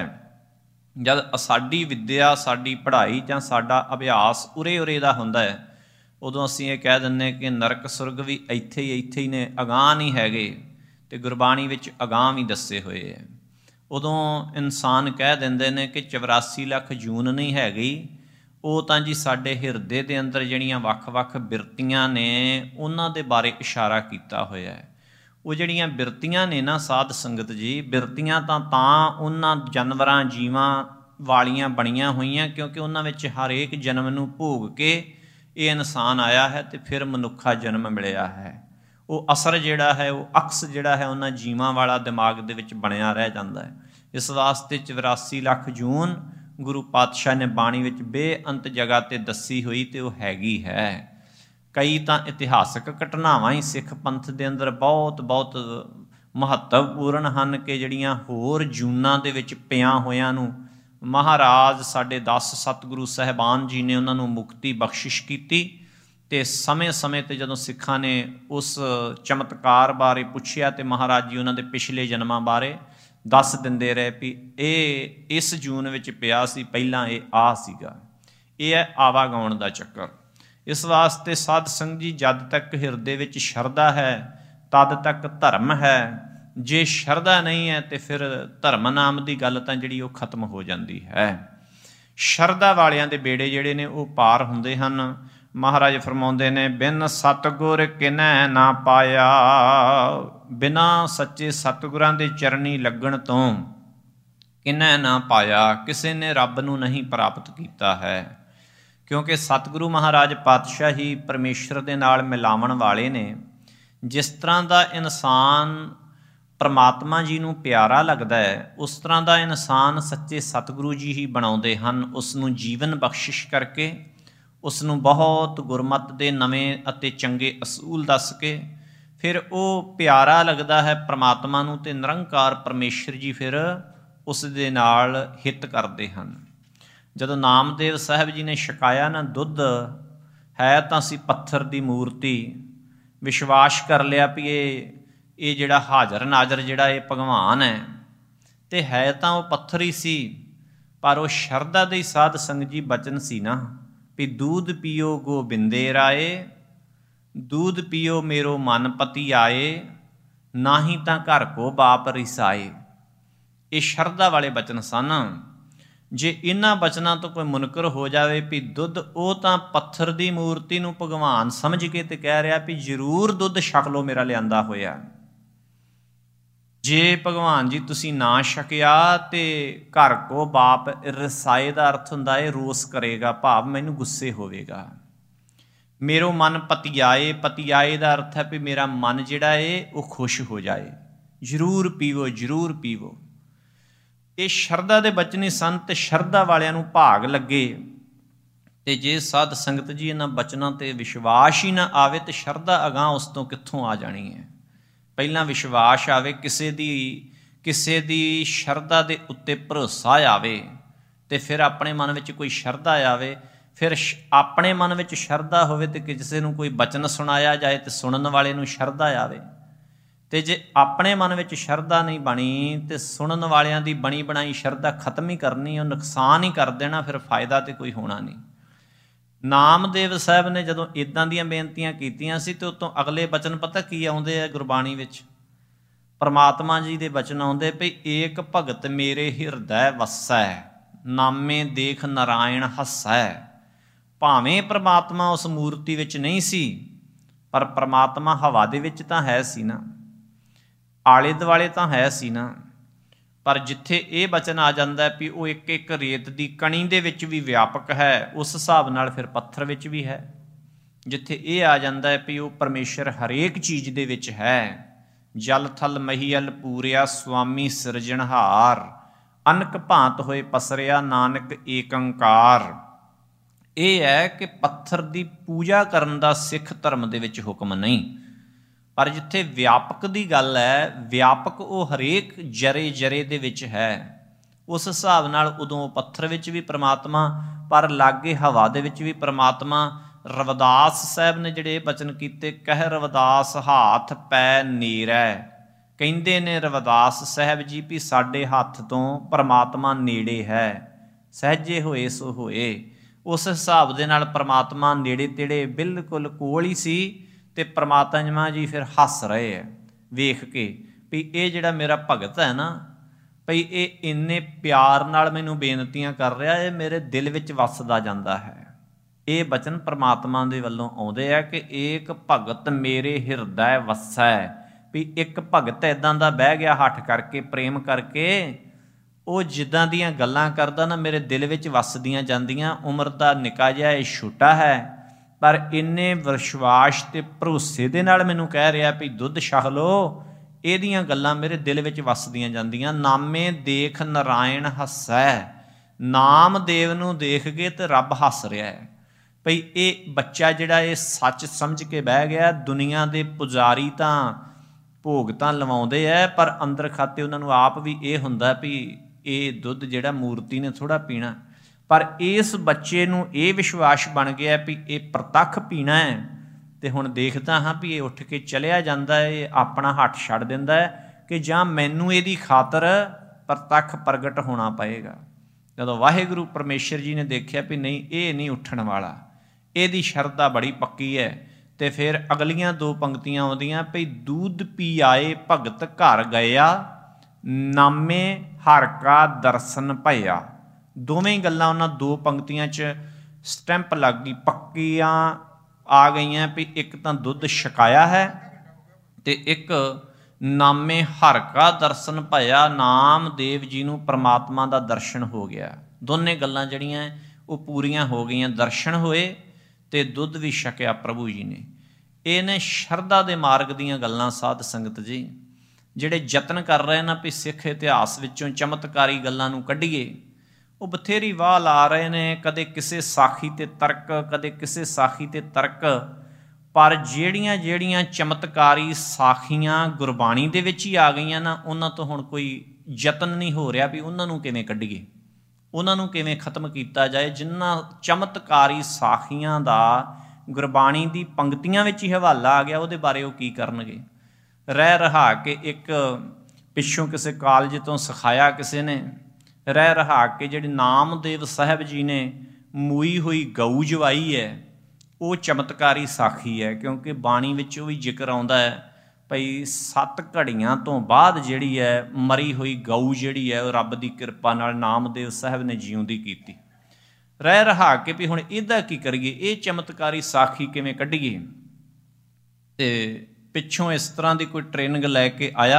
ਜਦ ਸਾਡੀ ਵਿੱਦਿਆ, ਸਾਡੀ ਪੜ੍ਹਾਈ ਜਾਂ ਸਾਡਾ ਅਭਿਆਸ ਉਰੇ ਉਰੇ ਦਾ ਹੁੰਦਾ ਹੈ, ਉਦੋਂ ਅਸੀਂ ਇਹ ਕਹਿ ਦਿੰਦੇ ਕਿ ਨਰਕ ਸੁਰਗ ਵੀ ਇੱਥੇ ਹੀ ਇੱਥੇ ਹੀ ਨੇ, ਅਗਾਂਹ ਨਹੀਂ ਹੈਗੇ, ਤੇ ਗੁਰਬਾਣੀ ਵਿੱਚ ਅਗਾਂਹ ਵੀ ਦੱਸੇ ਹੋਏ ਹੈ। ਉਦੋਂ ਇਨਸਾਨ ਕਹਿ ਦਿੰਦੇ ਨੇ ਕਿ ਚੁਰਾਸੀ ਲੱਖ ਜੂਨ ਨਹੀਂ ਹੈਗੀ, ਉਹ ਤਾਂ ਜੀ ਸਾਡੇ ਹਿਰਦੇ ਦੇ ਅੰਦਰ ਜਿਹੜੀਆਂ ਵੱਖ-ਵੱਖ ਬਿਰਤੀਆਂ ਨੇ ਉਹਨਾਂ ਦੇ ਬਾਰੇ ਇਸ਼ਾਰਾ ਕੀਤਾ ਹੋਇਆ ਹੈ। ਉਹ ਜਿਹੜੀਆਂ ਬਿਰਤੀਆਂ ਨੇ ਨਾ ਸਾਧ ਸੰਗਤ ਜੀ, ਬਿਰਤੀਆਂ ਤਾਂ ਤਾਂ ਉਹਨਾਂ ਜਾਨਵਰਾਂ ਜੀਵਾਂ ਵਾਲੀਆਂ ਬਣੀਆਂ ਹੋਈਆਂ ਕਿਉਂਕਿ ਉਹਨਾਂ ਵਿੱਚ ਹਰੇਕ ਜਨਮ ਨੂੰ ਭੋਗ ਕੇ ਇਹ ਇਨਸਾਨ ਆਇਆ ਹੈ ਤੇ ਫਿਰ ਮਨੁੱਖਾ ਜਨਮ ਮਿਲਿਆ ਹੈ। ਉਹ ਅਸਰ ਜਿਹੜਾ ਹੈ, ਉਹ ਅਕਸ ਜਿਹੜਾ ਹੈ ਉਹਨਾਂ ਜੀਵਾਂ ਵਾਲਾ ਦਿਮਾਗ ਦੇ ਵਿੱਚ ਬਣਿਆ ਰਹਿ ਜਾਂਦਾ ਹੈ। ਇਸ ਵਾਸਤੇ ਚੁਰਾਸੀ ਲੱਖ ਜੂਨ ਗੁਰੂ ਪਾਤਸ਼ਾਹ ਨੇ ਬਾਣੀ ਵਿੱਚ ਬੇਅੰਤ ਜਗ੍ਹਾ 'ਤੇ ਦੱਸੀ ਹੋਈ ਤੇ ਉਹ ਹੈਗੀ ਹੈ। ਕਈ ਤਾਂ ਇਤਿਹਾਸਕ ਘਟਨਾਵਾਂ ਹੀ ਸਿੱਖ ਪੰਥ ਦੇ ਅੰਦਰ ਬਹੁਤ ਬਹੁਤ ਮਹੱਤਵਪੂਰਨ ਹਨ ਕਿ ਜਿਹੜੀਆਂ ਹੋਰ ਜੂਨਾਂ ਦੇ ਵਿੱਚ ਪਿਆਂ ਹੋਇਆਂ ਨੂੰ ਮਹਾਰਾਜ ਸਾਡੇ ਦਸ ਸਤਿਗੁਰੂ ਸਾਹਿਬਾਨ ਜੀ ਨੇ ਉਹਨਾਂ ਨੂੰ ਮੁਕਤੀ ਬਖਸ਼ਿਸ਼ ਕੀਤੀ। ਅਤੇ ਸਮੇਂ ਸਮੇਂ 'ਤੇ ਜਦੋਂ ਸਿੱਖਾਂ ਨੇ ਉਸ ਚਮਤਕਾਰ ਬਾਰੇ ਪੁੱਛਿਆ ਤੇ ਮਹਾਰਾਜ ਜੀ ਉਹਨਾਂ ਦੇ ਪਿਛਲੇ ਜਨਮਾਂ ਬਾਰੇ ਦੱਸ ਦਿੰਦੇ ਰਹੇ ਵੀ ਇਹ ਇਸ ਜੂਨ ਵਿੱਚ ਪਿਆ ਸੀ, ਪਹਿਲਾਂ ਇਹ ਆ ਸੀਗਾ। ਇਹ ਹੈ ਆਵਾਗਾਉਣ ਦਾ ਚੱਕਰ। ਇਸ ਵਾਸਤੇ ਸਾਧ ਸੰਗਤ ਜੀ, ਜਦ ਤੱਕ ਹਿਰਦੇ ਵਿੱਚ ਸ਼ਰਧਾ ਹੈ ਤਦ ਤੱਕ ਧਰਮ ਹੈ। ਜੇ ਸ਼ਰਧਾ ਨਹੀਂ ਹੈ ਤੇ ਫਿਰ ਧਰਮ ਨਾਮ ਦੀ ਗੱਲ ਤਾਂ ਜਿਹੜੀ ਉਹ ਖਤਮ ਹੋ ਜਾਂਦੀ ਹੈ। ਸ਼ਰਧਾ ਵਾਲਿਆਂ ਦੇ ਬੇੜੇ ਜਿਹੜੇ ਨੇ ਉਹ ਪਾਰ ਹੁੰਦੇ ਹਨ। ਮਹਾਰਾਜ ਫਰਮਾਉਂਦੇ ਨੇ, ਬਿਨ ਸਤਿਗੁਰ ਕਿਨੈ ਨਾ ਪਾਇਆ। ਬਿਨਾਂ ਸੱਚੇ ਸਤਿਗੁਰਾਂ ਦੇ ਚਰਨੀ ਲੱਗਣ ਤੋਂ ਕਿਨੈ ਨਾ ਪਾਇਆ, ਕਿਸੇ ਨੇ ਰੱਬ ਨੂੰ ਨਹੀਂ ਪ੍ਰਾਪਤ ਕੀਤਾ ਹੈ। ਕਿਉਂਕਿ ਸਤਿਗੁਰੂ ਮਹਾਰਾਜ ਪਾਤਸ਼ਾਹ ਹੀ ਪਰਮੇਸ਼ਰ ਦੇ ਨਾਲ ਮਿਲਾਵਣ ਵਾਲੇ ਨੇ। ਜਿਸ ਤਰ੍ਹਾਂ ਦਾ ਇਨਸਾਨ ਪਰਮਾਤਮਾ ਜੀ ਨੂੰ ਪਿਆਰਾ ਲੱਗਦਾ ਹੈ, ਉਸ ਤਰ੍ਹਾਂ ਦਾ ਇਨਸਾਨ ਸੱਚੇ ਸਤਿਗੁਰੂ ਜੀ ਹੀ ਬਣਾਉਂਦੇ ਹਨ। ਉਸ ਨੂੰ ਜੀਵਨ ਬਖਸ਼ਿਸ਼ ਕਰਕੇ, ਉਸ ਨੂੰ ਬਹੁਤ ਗੁਰਮਤਿ ਦੇ ਨਵੇਂ ਅਤੇ ਚੰਗੇ ਅਸੂਲ ਦੱਸ ਕੇ ਫਿਰ ਉਹ ਪਿਆਰਾ ਲੱਗਦਾ ਹੈ ਪਰਮਾਤਮਾ ਨੂੰ, ਅਤੇ ਨਿਰੰਕਾਰ ਪਰਮੇਸ਼ਰ ਜੀ ਫਿਰ ਉਸ ਦੇ ਨਾਲ ਹਿੱਤ ਕਰਦੇ ਹਨ। ਜਦੋਂ ਨਾਮਦੇਵ ਸਾਹਿਬ ਜੀ ਨੇ ਛਕਾਇਆ ਨਾ ਦੁੱਧ, ਹੈ ਤਾਂ ਸੀ ਪੱਥਰ ਦੀ ਮੂਰਤੀ, ਵਿਸ਼ਵਾਸ ਕਰ ਲਿਆ ਵੀ ਇਹ ਇਹ ਜਿਹੜਾ ਹਾਜ਼ਰ ਨਾਜ਼ਰ ਜਿਹੜਾ ਇਹ ਭਗਵਾਨ ਹੈ, ਅਤੇ ਹੈ ਤਾਂ ਉਹ ਪੱਥਰ ਹੀ ਸੀ, ਪਰ ਉਹ ਸ਼ਰਧਾ ਦੇ ਸਾਧ ਸੰਗਤ ਜੀ ਬਚਨ ਸੀ ਨਾ ਵੀ ਦੂਧ ਪੀਓ ਗੋਬਿੰਦੇ ਰਾਏ, ਦੂਧ ਪੀਓ ਮੇਰੋ ਮਨ ਪਤੀ ਆਏ, ਨਾਹੀਂ ਤਾਂ ਘਰ ਕੋ ਬਾਪ ਰਿਸਾਏ। ਇਹ ਸ਼ਰਧਾ ਵਾਲੇ ਬਚਨ ਸਨ। ਜੇ ਇਹਨਾਂ ਬਚਨਾਂ ਤੋਂ ਕੋਈ ਮੁਨਕਰ ਹੋ ਜਾਵੇ ਵੀ ਦੁੱਧ, ਉਹ ਤਾਂ ਪੱਥਰ ਦੀ ਮੂਰਤੀ ਨੂੰ ਭਗਵਾਨ ਸਮਝ ਕੇ ਤੇ ਕਹਿ ਰਿਹਾ ਵੀ ਜ਼ਰੂਰ ਦੁੱਧ ਛਕ ਲਓ ਮੇਰਾ ਲਿਆਂਦਾ ਹੋਇਆ। ਜੇ ਭਗਵਾਨ ਜੀ ਤੁਸੀਂ ਨਾ ਛਕਿਆ ਤੇ ਘਰ ਕੋ ਬਾਪ ਰਸਾਏ ਦਾ ਅਰਥ ਹੁੰਦਾ ਹੈ ਰੋਸ ਕਰੇਗਾ, ਭਾਵ ਮੈਨੂੰ ਗੁੱਸੇ ਹੋਵੇਗਾ। ਮੇਰੋ ਮਨ ਪਤਿਆਏ, ਪਤਿਆਏ ਦਾ ਅਰਥ ਹੈ ਵੀ ਮੇਰਾ ਮਨ ਜਿਹੜਾ ਹੈ ਉਹ ਖੁਸ਼ ਹੋ ਜਾਏ। ਜ਼ਰੂਰ ਪੀਵੋ, ਜ਼ਰੂਰ ਪੀਵੋ। ਇਹ ਸ਼ਰਧਾ ਦੇ ਬਚਨੇ ਸਨ ਤੇ ਸ਼ਰਧਾ ਵਾਲਿਆਂ ਨੂੰ ਭਾਗ ਲੱਗੇ। ਤੇ ਜੇ ਸਾਧ ਸੰਗਤ ਜੀ ਇਹਨਾਂ ਬਚਨਾਂ 'ਤੇ ਵਿਸ਼ਵਾਸ ਹੀ ਨਾ ਆਵੇ ਤੇ ਸ਼ਰਧਾ ਅਗਾਂਹ ਉਸ ਤੋਂ ਕਿੱਥੋਂ ਆ ਜਾਣੀ ਹੈ। ਪਹਿਲਾਂ ਵਿਸ਼ਵਾਸ ਆਵੇ, ਕਿਸੇ ਦੀ ਕਿਸੇ ਦੀ ਸ਼ਰਧਾ ਦੇ ਉੱਤੇ ਭਰੋਸਾ ਆਵੇ, ਤੇ ਫਿਰ ਆਪਣੇ ਮਨ ਵਿੱਚ ਕੋਈ ਸ਼ਰਧਾ ਆਵੇ। ਫਿਰ ਆਪਣੇ ਮਨ ਵਿੱਚ ਸ਼ਰਧਾ ਹੋਵੇ ਤੇ ਕਿਸੇ ਨੂੰ ਕੋਈ ਬਚਨ ਸੁਣਾਇਆ ਜਾਏ ਤੇ ਸੁਣਨ ਵਾਲੇ ਨੂੰ ਸ਼ਰਧਾ ਆਵੇ। ਤੇ ਜੇ ਆਪਣੇ ਮਨ ਵਿੱਚ ਸ਼ਰਧਾ ਨਹੀਂ ਬਣੀ ਤੇ ਸੁਣਨ ਵਾਲਿਆਂ ਦੀ ਬਣੀ ਬਣਾਈ ਸ਼ਰਧਾ ਖਤਮ ਹੀ ਕਰਨੀ, ਉਹ ਨੁਕਸਾਨ ਹੀ ਕਰ ਦੇਣਾ, ਫਿਰ ਫਾਇਦਾ ਤੇ ਕੋਈ ਹੋਣਾ ਨਹੀਂ। ਨਾਮਦੇਵ ਸਾਹਿਬ ਨੇ ਜਦੋਂ ਇੱਦਾਂ ਦੀਆਂ ਬੇਨਤੀਆਂ ਕੀਤੀਆਂ ਸੀ ਤੇ ਉਤੋਂ ਅਗਲੇ ਬਚਨ ਪਤਾ ਕੀ ਆਉਂਦੇ ਆ ਗੁਰਬਾਣੀ ਵਿੱਚ? ਪਰਮਾਤਮਾ ਜੀ ਦੇ ਬਚਨ ਆਉਂਦੇ ਭਈ ਏਕ ਭਗਤ ਮੇਰੇ ਹਿਰਦੈ ਵਸੈ, ਨਾਮੇ ਦੇਖ ਨਾਰਾਇਣ ਹੱਸੈ। ਭਾਵੇਂ ਪਰਮਾਤਮਾ ਉਸ ਮੂਰਤੀ ਵਿੱਚ ਨਹੀਂ ਸੀ, ਪਰ ਪਰਮਾਤਮਾ ਹਵਾ ਦੇ ਵਿੱਚ ਤਾਂ ਹੈ ਸੀ ਨਾ, ਆਲੇ ਦੁਆਲੇ ਤਾਂ ਹੈ ਸੀ ਨਾ। ਪਰ ਜਿੱਥੇ ਇਹ ਬਚਨ ਆ ਜਾਂਦਾ ਵੀ ਉਹ ਇੱਕ ਇੱਕ ਰੇਤ ਦੀ ਕਣੀ ਦੇ ਵਿੱਚ ਵੀ ਵਿਆਪਕ ਹੈ, ਉਸ ਹਿਸਾਬ ਨਾਲ ਫਿਰ ਪੱਥਰ ਵਿੱਚ ਵੀ ਹੈ। ਜਿੱਥੇ ਇਹ ਆ ਜਾਂਦਾ ਹੈ ਵੀ ਉਹ ਪਰਮੇਸ਼ਰ ਹਰੇਕ ਚੀਜ਼ ਦੇ ਵਿੱਚ ਹੈ। ਜਲ ਥਲ ਮਹੀਅਲ ਪੂਰਿਆ ਸੁਆਮੀ ਸਿਰਜਣਹਾਰ, ਅਨਕ ਭਾਂਤ ਹੋਏ ਪਸਰਿਆ ਨਾਨਕ ਏਕੰਕਾਰ। ਇਹ ਹੈ ਕਿ ਪੱਥਰ ਦੀ ਪੂਜਾ ਕਰਨ ਦਾ ਸਿੱਖ ਧਰਮ ਦੇ ਵਿੱਚ ਹੁਕਮ ਨਹੀਂ, ਪਰ ਜਿੱਥੇ ਵਿਆਪਕ ਦੀ ਗੱਲ ਹੈ, ਵਿਆਪਕ ਉਹ ਹਰੇਕ ਜਰੇ ਜਰੇ ਦੇ ਵਿੱਚ ਹੈ। ਉਸ ਹਿਸਾਬ ਨਾਲ ਉਦੋਂ ਪੱਥਰ ਵਿੱਚ ਵੀ ਪਰਮਾਤਮਾ, ਪਰ ਲਾਗੇ ਹਵਾ ਦੇ ਵਿੱਚ ਵੀ ਪਰਮਾਤਮਾ। ਰਵਿਦਾਸ ਸਾਹਿਬ ਨੇ ਜਿਹੜੇ ਬਚਨ ਕੀਤੇ, ਕਹਿ ਰਵਿਦਾਸ ਹਾਥ ਪੈ ਨੇਰੈ। ਕਹਿੰਦੇ ਨੇ ਰਵਿਦਾਸ ਸਾਹਿਬ ਜੀ ਵੀ ਸਾਡੇ ਹੱਥ ਤੋਂ ਪਰਮਾਤਮਾ ਨੇੜੇ ਹੈ, ਸਹਿਜੇ ਹੋਏ ਸੋ ਹੋਏ। ਉਸ ਹਿਸਾਬ ਦੇ ਨਾਲ ਪਰਮਾਤਮਾ ਨੇੜੇ ਤੇੜੇ ਬਿਲਕੁਲ ਕੋਲ ਹੀ ਸੀ। ਤੇ ਪਰਮਾਤਮਾ ਜੀ ਫਿਰ ਹੱਸ ਰਹੇ ਹੈ ਵੇਖ ਕੇ ਵੀ ਇਹ ਜਿਹੜਾ ਮੇਰਾ ਭਗਤ ਹੈ ਨਾ, ਭਈ ਇਹ ਇੰਨੇ ਪਿਆਰ ਨਾਲ ਮੈਨੂੰ ਬੇਨਤੀਆਂ ਕਰ ਰਿਹਾ, ਇਹ ਮੇਰੇ ਦਿਲ ਵਿੱਚ ਵੱਸਦਾ ਜਾਂਦਾ ਹੈ। ਇਹ ਬਚਨ ਪਰਮਾਤਮਾ ਦੇ ਵੱਲੋਂ ਆਉਂਦੇ ਆ ਕਿ ਏਕ ਭਗਤ ਮੇਰੇ ਹਿਰਦੈ ਵਸੈ, ਵੀ ਇੱਕ ਭਗਤ ਇੱਦਾਂ ਦਾ ਬਹਿ ਗਿਆ ਹੱਠ ਕਰਕੇ, ਪ੍ਰੇਮ ਕਰਕੇ, ਉਹ ਜਿੱਦਾਂ ਦੀਆਂ ਗੱਲਾਂ ਕਰਦਾ ਨਾ ਮੇਰੇ ਦਿਲ ਵਿੱਚ ਵੱਸਦੀਆਂ ਜਾਂਦੀਆਂ। ਉਮਰ ਦਾ ਨਿੱਕਾ ਜਿਹਾ ਇਹ ਛੋਟਾ ਹੈ, ਪਰ ਇੰਨੇ ਵਿਸ਼ਵਾਸ ਤੇ ਭਰੋਸੇ ਦੇ ਨਾਲ ਮੈਨੂੰ ਕਹਿ ਰਿਹਾ ਵੀ ਦੁੱਧ ਛਕ ਲਓ, ਇਹਦੀਆਂ ਗੱਲਾਂ ਮੇਰੇ ਦਿਲ ਵਿੱਚ ਵੱਸਦੀਆਂ ਜਾਂਦੀਆਂ। ਨਾਮੇ ਦੇਖ ਨਾਰਾਇਣ ਹੱਸੈ, ਨਾਮਦੇਵ ਨੂੰ ਦੇਖ ਕੇ ਤੇ ਰੱਬ ਹੱਸ ਰਿਹਾ ਹੈ। ਭਈ ਇਹ ਬੱਚਾ ਜਿਹੜਾ ਇਹ ਸੱਚ ਸਮਝ ਕੇ ਬਹਿ ਗਿਆ। ਦੁਨੀਆ ਦੇ ਪੁਜਾਰੀ ਤਾਂ ਭੋਗ ਤਾਂ ਲਵਾਉਂਦੇ ਐ, ਪਰ ਅੰਦਰ ਖਾਤੇ ਉਹਨਾਂ ਨੂੰ ਆਪ ਵੀ ਇਹ ਹੁੰਦਾ ਵੀ ਇਹ ਦੁੱਧ ਜਿਹੜਾ ਮੂਰਤੀ ਨੇ ਥੋੜ੍ਹਾ ਪੀਣਾ, ਪਰ ਇਸ ਬੱਚੇ ਨੂੰ ਇਹ ਵਿਸ਼ਵਾਸ ਬਣ ਗਿਆ ਵੀ ਇਹ ਪ੍ਰਤੱਖ ਪੀਣਾ ਹੈ। ਤੇ ਹੁਣ ਦੇਖਦਾ ਹਾਂ ਵੀ ਇਹ ਉੱਠ ਕੇ ਚਲਿਆ ਜਾਂਦਾ ਹੈ, ਇਹ ਆਪਣਾ ਹੱਥ ਛੱਡ ਦਿੰਦਾ ਹੈ ਕਿ ਜਾਂ ਮੈਨੂੰ ਇਹਦੀ ਖਾਤਰ ਪ੍ਰਤੱਖ ਪ੍ਰਗਟ ਹੋਣਾ ਪਏਗਾ। ਜਦੋਂ ਵਾਹਿਗੁਰੂ ਪਰਮੇਸ਼ਰ ਜੀ ਨੇ ਦੇਖਿਆ ਵੀ ਨਹੀਂ, ਇਹ ਨਹੀਂ ਉੱਠਣ ਵਾਲਾ, ਇਹਦੀ ਸ਼ਰਧਾ ਬੜੀ ਪੱਕੀ ਹੈ, ਤੇ ਫਿਰ ਅਗਲੀਆਂ ਦੋ ਪੰਕਤੀਆਂ ਆਉਂਦੀਆਂ ਵੀ ਦੁੱਧ ਪੀ ਆਏ ਭਗਤ ਘਰ ਗਿਆ, ਨਾਮੇ ਹਰ ਕਾ ਦਰਸ਼ਨ ਭਇਆ। ਦੋਵੇਂ ਗੱਲਾਂ ਉਹਨਾਂ ਦੋ ਪੰਕਤੀਆਂ 'ਚ ਸਟੈਂਪ ਲੱਗ ਗਈ, ਪੱਕੀਆਂ ਆ ਗਈਆਂ ਵੀ ਇੱਕ ਤਾਂ ਦੁੱਧ ਛਕਾਇਆ ਹੈ ਤੇ ਇੱਕ ਨਾਮੇ ਹਰ ਕਾ ਦਰਸ਼ਨ ਭਇਆ, ਨਾਮਦੇਵ ਜੀ ਨੂੰ ਪ੍ਰਮਾਤਮਾ ਦਾ ਦਰਸ਼ਨ ਹੋ ਗਿਆ। ਦੋਨੇ ਗੱਲਾਂ ਜਿਹੜੀਆਂ ਉਹ ਪੂਰੀਆਂ ਹੋ ਗਈਆਂ, ਦਰਸ਼ਨ ਹੋਏ ਤੇ ਦੁੱਧ ਵੀ ਛਕਿਆ ਪ੍ਰਭੂ ਜੀ ਨੇ। ਇਹ ਨੇ ਸ਼ਰਧਾ ਦੇ ਮਾਰਗ ਦੀਆਂ ਗੱਲਾਂ। ਸਾਧ ਸੰਗਤ ਜੀ, ਜਿਹੜੇ ਯਤਨ ਕਰ ਰਹੇ ਨਾ ਵੀ ਸਿੱਖ ਇਤਿਹਾਸ ਵਿੱਚੋਂ ਚਮਤਕਾਰੀ ਗੱਲਾਂ ਨੂੰ ਕੱਢੀਏ, ਉਹ ਬਥੇਰੀ ਵਾਹ ਲਾ ਰਹੇ ਨੇ, ਕਦੇ ਕਿਸੇ ਸਾਖੀ ਤੇ ਤਰਕ, ਕਦੇ ਕਿਸੇ ਸਾਖੀ ਤੇ ਤਰਕ, ਪਰ ਜਿਹੜੀਆਂ ਜਿਹੜੀਆਂ ਚਮਤਕਾਰੀ ਸਾਖੀਆਂ ਗੁਰਬਾਣੀ ਦੇ ਵਿੱਚ ਹੀ ਆ ਗਈਆਂ ਨਾ, ਉਹਨਾਂ ਤੋਂ ਹੁਣ ਕੋਈ ਯਤਨ ਨਹੀਂ ਹੋ ਰਿਹਾ ਵੀ ਉਹਨਾਂ ਨੂੰ ਕਿਵੇਂ ਕੱਢੀਏ, ਉਹਨਾਂ ਨੂੰ ਕਿਵੇਂ ਖਤਮ ਕੀਤਾ ਜਾਏ। ਜਿਨ੍ਹਾਂ ਚਮਤਕਾਰੀ ਸਾਖੀਆਂ ਦਾ ਗੁਰਬਾਣੀ ਦੀ ਪੰਕਤੀਆਂ ਵਿੱਚ ਹੀ ਹਵਾਲਾ ਆ ਗਿਆ, ਉਹਦੇ ਬਾਰੇ ਉਹ ਕੀ ਕਰਨਗੇ। ਰਹਿ ਰਹਾ ਕੇ ਇੱਕ ਪਿੱਛੋਂ ਕਿਸੇ ਕਾਲਜ ਤੋਂ ਸਿਖਾਇਆ ਕਿਸੇ ਨੇ, ਰਹਿ ਰਹਾ ਕੇ ਜਿਹੜੀ ਨਾਮਦੇਵ ਸਾਹਿਬ ਜੀ ਨੇ ਮੂਈ ਹੋਈ ਗਊ ਜਵਾਈ ਹੈ, ਉਹ ਚਮਤਕਾਰੀ ਸਾਖੀ ਹੈ, ਕਿਉਂਕਿ ਬਾਣੀ ਵਿੱਚ ਉਹ ਵੀ ਜ਼ਿਕਰ ਆਉਂਦਾ ਹੈ ਭਈ ਸੱਤ ਘੜੀਆਂ ਤੋਂ ਬਾਅਦ ਜਿਹੜੀ ਹੈ ਮਰੀ ਹੋਈ ਗਊ ਜਿਹੜੀ ਹੈ ਉਹ ਰੱਬ ਦੀ ਕਿਰਪਾ ਨਾਲ ਨਾਮਦੇਵ ਸਾਹਿਬ ਨੇ ਜਿਉਂਦੀ ਕੀਤੀ। ਰਹਿ ਰਹਾ ਕੇ ਵੀ ਹੁਣ ਇਹਦਾ ਕੀ ਕਰੀਏ, ਇਹ ਚਮਤਕਾਰੀ ਸਾਖੀ ਕਿਵੇਂ ਕੱਢੀਏ। ਤੇ ਪਿੱਛੋਂ ਇਸ ਤਰ੍ਹਾਂ ਦੀ ਕੋਈ ਟ੍ਰੇਨਿੰਗ ਲੈ ਕੇ ਆਇਆ,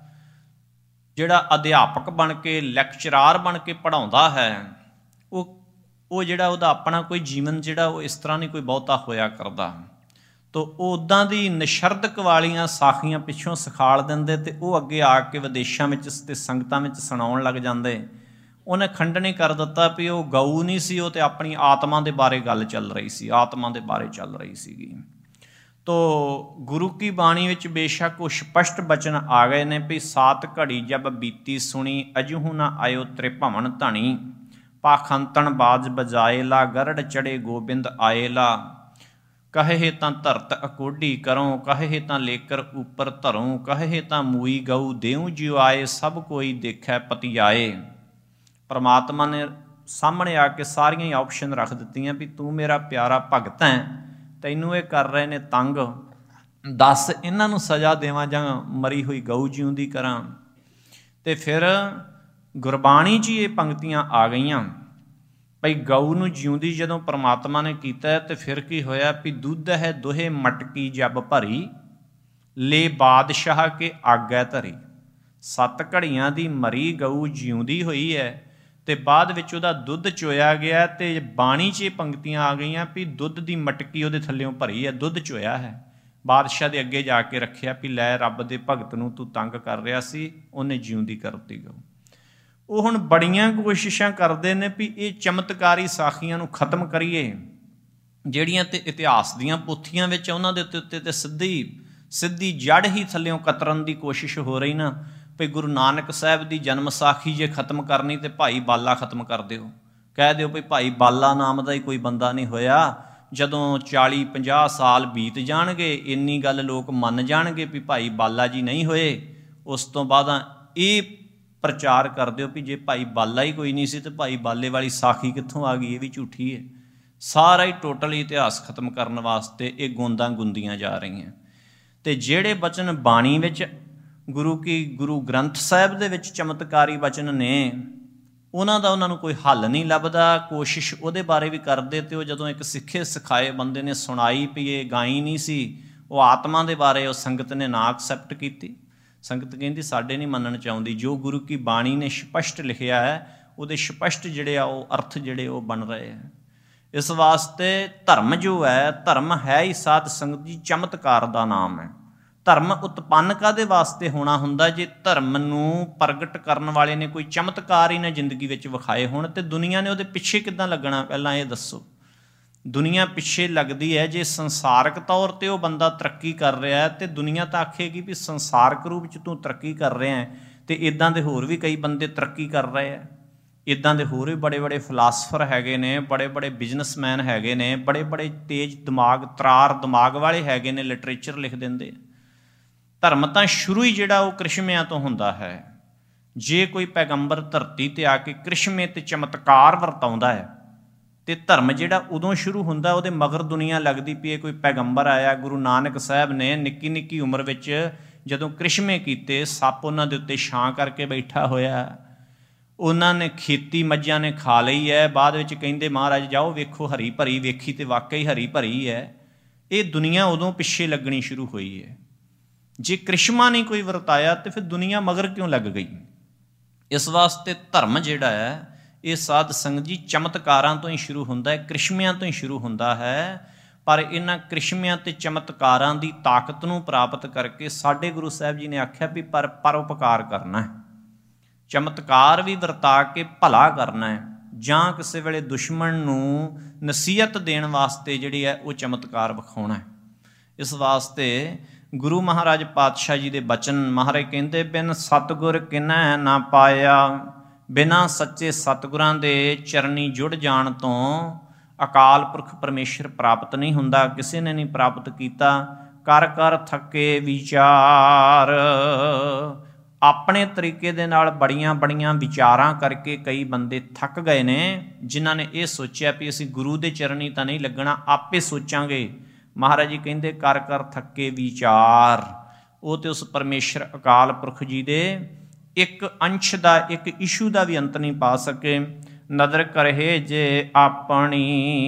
ਜਿਹੜਾ ਅਧਿਆਪਕ ਬਣ ਕੇ, ਲੈਕਚਰਾਰ ਬਣ ਕੇ ਪੜ੍ਹਾਉਂਦਾ ਹੈ, ਉਹ ਉਹ ਜਿਹੜਾ ਉਹਦਾ ਆਪਣਾ ਕੋਈ ਜੀਵਨ ਜਿਹੜਾ ਉਹ ਇਸ ਤਰ੍ਹਾਂ ਨਹੀਂ ਕੋਈ ਬਹੁਤਾ ਹੋਇਆ ਕਰਦਾ। ਤੋ ਉਹ ਉੱਦਾਂ ਦੀ ਨਿਸ਼ਰਦਕ ਵਾਲੀਆਂ ਸਾਖੀਆਂ ਪਿੱਛੋਂ ਸਿਖਾਲ ਦਿੰਦੇ ਤੇ ਉਹ ਅੱਗੇ ਆ ਕੇ ਵਿਦੇਸ਼ਾਂ ਵਿੱਚ ਤੇ ਸੰਗਤਾਂ ਵਿੱਚ ਸੁਣਾਉਣ ਲੱਗ ਜਾਂਦੇ। ਉਹਨੇ ਖੰਡਨੀ ਕਰ ਦਿੱਤਾ ਵੀ ਉਹ ਗਊ ਨਹੀਂ ਸੀ, ਉਹ ਤੇ ਆਪਣੀ ਆਤਮਾ ਦੇ ਬਾਰੇ ਗੱਲ ਚੱਲ ਰਹੀ ਸੀ, ਆਤਮਾ ਦੇ ਬਾਰੇ ਚੱਲ ਰਹੀ ਸੀਗੀ। ਤੋ ਗੁਰੂ ਕੀ ਬਾਣੀ ਵਿੱਚ ਬੇਸ਼ੱਕ ਉਹ ਸਪਸ਼ਟ ਬਚਨ ਆ ਗਏ ਨੇ ਵੀ ਸਾਤ ਘੜੀ ਜਬ ਬੀਤੀ ਸੁਣੀ, ਅਜਹੂ ਨਾ ਆਇਓ ਤ੍ਰਿਭਵਨ ਧਣੀ, ਪਾਖੰਤਣ ਬਾਜ ਬਜਾਏ ਲਾ, ਗਰੜ ਚੜੇ ਗੋਬਿੰਦ ਆਏ ਲਾ, ਕਹੇ ਤਾਂ ਧਰਤ ਅਕੋਢੀ ਕਰੋ, ਕਹੇ ਤਾਂ ਲੇਕਰ ਉੱਪਰ ਧਰੋਂ, ਕਹੇ ਤਾਂ ਮੂਈ ਗਊ ਦੇਉ ਜਿਉ ਆਏ, ਸਭ ਕੋਈ ਦੇਖੈ ਪਤਿਆਏ। ਪਰਮਾਤਮਾ ਨੇ ਸਾਹਮਣੇ ਆ ਕੇ ਸਾਰੀਆਂ ਹੀ ਆਪਸ਼ਨ ਰੱਖ ਦਿੱਤੀਆਂ ਵੀ ਤੂੰ ਮੇਰਾ ਪਿਆਰਾ ਭਗਤ ਹੈ, ਤੈਨੂੰ ਇਹ ਕਰ ਰਹੇ ਨੇ ਤੰਗ, ਦੱਸ ਇਹਨਾਂ ਨੂੰ ਸਜ਼ਾ ਦੇਵਾਂ ਜਾਂ ਮਰੀ ਹੋਈ ਗਊ ਜਿਉਂਦੀ ਕਰਾਂ। ਤੇ ਫਿਰ ਗੁਰਬਾਣੀ 'ਚ ਇਹ ਪੰਕਤੀਆਂ ਆ ਗਈਆਂ ਭਈ ਗਊ ਨੂੰ ਜਿਉਂਦੀ ਜਦੋਂ ਪਰਮਾਤਮਾ ਨੇ ਕੀਤਾ ਤੇ ਫਿਰ ਕੀ ਹੋਇਆ ਵੀ ਦੁੱਧ ਹੈ ਦੋਹੇ ਮਟਕੀ ਜਬ ਭਰੀ, ਲੈ ਬਾਦਸ਼ਾਹ ਕੇ ਆਗੈ ਧਰੀ। ਸੱਤ ਘੜੀਆਂ ਦੀ ਮਰੀ ਗਊ ਜਿਉਂਦੀ ਹੋਈ ਹੈ ਤੇ ਬਾਅਦ ਵਿੱਚ ਉਹਦਾ ਦੁੱਧ ਚੋਇਆ ਗਿਆ, ਤੇ ਬਾਣੀ 'ਚ ਇਹ ਪੰਕਤੀਆਂ ਆ ਗਈਆਂ ਵੀ ਦੁੱਧ ਦੀ ਮਟਕੀ ਉਹਦੇ ਥੱਲਿਓਂ ਭਰੀ ਹੈ, ਦੁੱਧ ਚੋਇਆ ਹੈ, ਬਾਦਸ਼ਾਹ ਦੇ ਅੱਗੇ ਜਾ ਕੇ ਰੱਖਿਆ ਵੀ ਲੈ ਰੱਬ ਦੇ ਭਗਤ ਨੂੰ ਤੂੰ ਤੰਗ ਕਰ ਰਿਹਾ ਸੀ, ਉਹਨੇ ਜਿਉਂਦੀ ਕਰਤੀ ਗਊ। ਉਹ ਹੁਣ ਬੜੀਆਂ ਕੋਸ਼ਿਸ਼ਾਂ ਕਰਦੇ ਨੇ ਵੀ ਇਹ ਚਮਤਕਾਰੀ ਸਾਖੀਆਂ ਨੂੰ ਖਤਮ ਕਰੀਏ, ਜਿਹੜੀਆਂ ਤੇ ਇਤਿਹਾਸ ਦੀਆਂ ਪੋਥੀਆਂ ਵਿੱਚ ਉਹਨਾਂ ਦੇ ਉੱਤੇ ਤੇ ਸਿੱਧੀ ਸਿੱਧੀ ਜੜ ਹੀ ਥੱਲਿਓਂ ਕਤਰਨ ਦੀ ਕੋਸ਼ਿਸ਼ ਹੋ ਰਹੀ ਨਾ। ਵੀ ਗੁਰੂ ਨਾਨਕ ਸਾਹਿਬ ਦੀ ਜਨਮ ਸਾਖੀ ਜੇ ਖਤਮ ਕਰਨੀ ਤੇ ਭਾਈ ਬਾਲਾ ਖਤਮ ਕਰ ਦਿਓ, ਕਹਿ ਦਿਓ ਵੀ ਭਾਈ ਬਾਲਾ ਨਾਮ ਦਾ ਹੀ ਕੋਈ ਬੰਦਾ ਨਹੀਂ ਹੋਇਆ। ਜਦੋਂ ਚਾਲੀ ਪੰਜਾਹ ਸਾਲ ਬੀਤ ਜਾਣਗੇ, ਇੰਨੀ ਗੱਲ ਲੋਕ ਮੰਨ ਜਾਣਗੇ ਵੀ ਭਾਈ ਬਾਲਾ ਜੀ ਨਹੀਂ ਹੋਏ, ਉਸ ਤੋਂ ਬਾਅਦ ਇਹ ਪ੍ਰਚਾਰ ਕਰ ਦਿਓ ਵੀ ਜੇ ਭਾਈ ਬਾਲਾ ਹੀ ਕੋਈ ਨਹੀਂ ਸੀ ਤੇ ਭਾਈ ਬਾਲੇ ਵਾਲੀ ਸਾਖੀ ਕਿੱਥੋਂ ਆ ਗਈ, ਇਹ ਵੀ ਝੂਠੀ ਹੈ। ਸਾਰਾ ਹੀ ਟੋਟਲ ਇਤਿਹਾਸ ਖਤਮ ਕਰਨ ਵਾਸਤੇ ਇਹ ਗੋਂਦਾਂ ਗੁੰਦੀਆਂ ਜਾ ਰਹੀਆਂ। ਤੇ ਜਿਹੜੇ ਬਚਨ ਬਾਣੀ ਵਿੱਚ ਗੁਰੂ ਕੀ ਗੁਰੂ ਗ੍ਰੰਥ ਸਾਹਿਬ ਦੇ ਵਿੱਚ ਚਮਤਕਾਰੀ ਬਚਨ ਨੇ, ਉਹਨਾਂ ਦਾ ਉਹਨਾਂ ਨੂੰ ਕੋਈ ਹੱਲ ਨਹੀਂ ਲੱਭਦਾ। ਕੋਸ਼ਿਸ਼ ਉਹਦੇ ਬਾਰੇ ਵੀ ਕਰਦੇ ਤੇ ਉਹ ਜਦੋਂ ਇੱਕ ਸਿੱਖੇ ਸਿਖਾਏ ਬੰਦੇ ਨੇ ਸੁਣਾਈ ਵੀ ਇਹ ਗਾਈ ਨਹੀਂ ਸੀ, ਉਹ ਆਤਮਾ ਦੇ ਬਾਰੇ ਉਹ ਸੰਗਤ ਨੇ ਨਾ ਐਕਸੈਪਟ ਕੀਤੀ। ਸੰਗਤ ਕਹਿੰਦੀ ਸਾਡੇ ਨਹੀਂ ਮੰਨਣ ਚਾਹੁੰਦੀ। ਜੋ ਗੁਰੂ ਕੀ ਬਾਣੀ ਨੇ ਸਪਸ਼ਟ ਲਿਖਿਆ ਹੈ ਉਹਦੇ ਸਪਸ਼ਟ ਜਿਹੜੇ ਆ ਉਹ ਅਰਥ ਜਿਹੜੇ ਉਹ ਬਣ ਰਹੇ ਆ। ਇਸ ਵਾਸਤੇ ਧਰਮ ਜੋ ਹੈ, ਧਰਮ ਹੈ ਹੀ ਸਾਧ ਸੰਗਤ ਜੀ ਚਮਤਕਾਰ ਦਾ ਨਾਮ ਹੈ। ਧਰਮ ਉਤਪੰਨ ਕਾਹਦੇ ਵਾਸਤੇ ਹੋਣਾ ਹੁੰਦਾ? ਜੇ ਧਰਮ ਨੂੰ ਪ੍ਰਗਟ ਕਰਨ ਵਾਲੇ ਨੇ ਕੋਈ ਚਮਤਕਾਰ ਹੀ ਨਾ ਜ਼ਿੰਦਗੀ ਵਿੱਚ ਵਿਖਾਏ ਹੋਣ ਤੇ ਦੁਨੀਆ ਨੇ ਉਹਦੇ ਪਿੱਛੇ ਕਿੱਦਾਂ ਲੱਗਣਾ? ਪਹਿਲਾਂ ਇਹ ਦੱਸੋ। ਦੁਨੀਆ ਪਿੱਛੇ ਲੱਗਦੀ ਹੈ ਜੇ ਸੰਸਾਰਕ ਤੌਰ 'ਤੇ ਉਹ ਬੰਦਾ ਤਰੱਕੀ ਕਰ ਰਿਹਾ ਤੇ ਦੁਨੀਆ ਤਾਂ ਆਖੇਗੀ ਵੀ ਸੰਸਾਰਕ ਰੂਪ 'ਚ ਤੂੰ ਤਰੱਕੀ ਕਰ ਰਿਹਾ ਹੈ ਤੇ ਇੱਦਾਂ ਦੇ ਹੋਰ ਵੀ ਕਈ ਬੰਦੇ ਤਰੱਕੀ ਕਰ ਰਹੇ ਆ। ਇੱਦਾਂ ਦੇ ਹੋਰ ਵੀ ਬੜੇ ਬੜੇ ਫਿਲਾਸਫਰ ਹੈਗੇ ਨੇ, ਬੜੇ ਬੜੇ ਬਿਜ਼ਨਸਮੈਨ ਹੈਗੇ ਨੇ, ਬੜੇ ਬੜੇ ਤੇਜ਼ ਦਿਮਾਗ, ਤਰਾਰ ਦਿਮਾਗ ਵਾਲੇ ਹੈਗੇ ਨੇ, ਲਿਟਰੇਚਰ ਲਿਖ ਦਿੰਦੇ। ਧਰਮ ਤਾਂ ਸ਼ੁਰੂ ਹੀ ਜਿਹੜਾ ਉਹ ਕ੍ਰਿਸ਼ਮਿਆਂ ਤੋਂ ਹੁੰਦਾ ਹੈ। ਜੇ ਕੋਈ ਪੈਗੰਬਰ ਧਰਤੀ 'ਤੇ ਆ ਕੇ ਕ੍ਰਿਸ਼ਮੇ 'ਤੇ ਚਮਤਕਾਰ ਵਰਤਾਉਂਦਾ ਹੈ ਤੇ ਧਰਮ ਜਿਹੜਾ ਉਦੋਂ ਸ਼ੁਰੂ ਹੁੰਦਾ, ਉਹਦੇ ਮਗਰ ਦੁਨੀਆ ਲੱਗਦੀ ਪਈ ਹੈ ਕੋਈ ਪੈਗੰਬਰ ਆਇਆ। ਗੁਰੂ ਨਾਨਕ ਸਾਹਿਬ ਨੇ ਨਿੱਕੀ ਨਿੱਕੀ ਉਮਰ ਵਿੱਚ ਜਦੋਂ ਕ੍ਰਿਸ਼ਮੇ ਕੀਤੇ, ਸੱਪ ਉਹਨਾਂ ਦੇ ਉੱਤੇ ਛਾਂ ਕਰਕੇ ਬੈਠਾ ਹੋਇਆ, ਉਹਨਾਂ ਨੇ ਖੇਤੀ ਮੱਝਾਂ ਨੇ ਖਾ ਲਈ ਹੈ। ਬਾਅਦ ਵਿੱਚ ਕਹਿੰਦੇ ਮਹਾਰਾਜ ਜਾਓ ਵੇਖੋ ਹਰੀ ਭਰੀ, ਵੇਖੀ ਤੇ ਵਾਕਈ ਹਰੀ ਭਰੀ ਹੈ। ਇਹ ਦੁਨੀਆ ਉਦੋਂ ਪਿੱਛੇ ਲੱਗਣੀ ਸ਼ੁਰੂ ਹੋਈ ਹੈ। ਜੇ ਕ੍ਰਿਸ਼ਮਾ ਨਹੀਂ ਕੋਈ ਵਰਤਾਇਆ ਤੇ ਫਿਰ ਦੁਨੀਆ ਮਗਰ ਕਿਉਂ ਲੱਗ ਗਈ? ਇਸ ਵਾਸਤੇ ਧਰਮ ਜਿਹੜਾ ਹੈ ਇਹ ਸਾਧ ਸੰਗਤ ਜੀ ਚਮਤਕਾਰਾਂ ਤੋਂ ਹੀ ਸ਼ੁਰੂ ਹੁੰਦਾ ਹੈ, ਕ੍ਰਿਸ਼ਮਿਆਂ ਤੋਂ ਹੀ ਸ਼ੁਰੂ ਹੁੰਦਾ ਹੈ। ਪਰ ਇਹਨਾਂ ਕ੍ਰਿਸ਼ਮਿਆਂ ਤੇ ਚਮਤਕਾਰਾਂ ਦੀ ਤਾਕਤ ਨੂੰ ਪ੍ਰਾਪਤ ਕਰਕੇ ਸਾਡੇ ਗੁਰੂ ਸਾਹਿਬ ਜੀ ਨੇ ਆਖਿਆ ਵੀ ਪਰ ਪਰਉਪਕਾਰ ਕਰਨਾ ਹੈ, ਚਮਤਕਾਰ ਵੀ ਵਰਤਾ ਕੇ ਭਲਾ ਕਰਨਾ ਹੈ, ਜਾਂ ਕਿਸੇ ਵੇਲੇ ਦੁਸ਼ਮਣ ਨੂੰ ਨਸੀਹਤ ਦੇਣ ਵਾਸਤੇ ਜਿਹੜੀ ਹੈ ਉਹ ਚਮਤਕਾਰ ਵਿਖਾਉਣਾ ਹੈ। ਇਸ ਵਾਸਤੇ ਗੁਰੂ ਮਹਾਰਾਜ ਪਾਤਸ਼ਾਹ ਜੀ ਦੇ ਬਚਨ, ਮਹਾਰਾਜ ਕਹਿੰਦੇ ਬਿਨ ਸਤਿਗੁਰ ਕਿਨੈ ਨਾ ਪਾਇਆ, ਬਿਨਾਂ ਸੱਚੇ ਸਤਿਗੁਰਾਂ ਦੇ ਚਰਨੀ ਜੁੜ ਜਾਣ ਤੋਂ ਅਕਾਲ ਪੁਰਖ ਪਰਮੇਸ਼ਰ ਪ੍ਰਾਪਤ ਨਹੀਂ ਹੁੰਦਾ। ਕਿਸੇ ਨੇ ਨਹੀਂ ਪ੍ਰਾਪਤ ਕੀਤਾ। ਕਰ ਕਰ ਥੱਕੇ ਵਿਚਾਰ, ਆਪਣੇ ਤਰੀਕੇ ਦੇ ਨਾਲ ਬੜੀਆਂ ਬੜੀਆਂ ਵਿਚਾਰਾਂ ਕਰਕੇ ਕਈ ਬੰਦੇ ਥੱਕ ਗਏ ਨੇ, ਜਿਨ੍ਹਾਂ ਨੇ ਇਹ ਸੋਚਿਆ ਵੀ ਅਸੀਂ ਗੁਰੂ ਦੇ ਚਰਨੀ ਤਾਂ ਨਹੀਂ ਲੱਗਣਾ, ਆਪੇ ਸੋਚਾਂਗੇ। ਮਹਾਰਾਜ ਜੀ ਕਹਿੰਦੇ ਕਰ ਕਰ ਥੱਕੇ ਵਿਚਾਰ। ਉਹ ਤੇ ਉਸ ਪਰਮੇਸ਼ਰ ਅਕਾਲ ਪੁਰਖ ਜੀ ਦੇ ਇੱਕ ਅੰਸ਼ ਦਾ, ਇੱਕ ਇਸ਼ੂ ਦਾ ਵੀ ਅੰਤ ਨਹੀਂ ਪਾ ਸਕੇ। ਨਦਰ ਕਰਹਿ ਜੇ ਆਪਣੀ,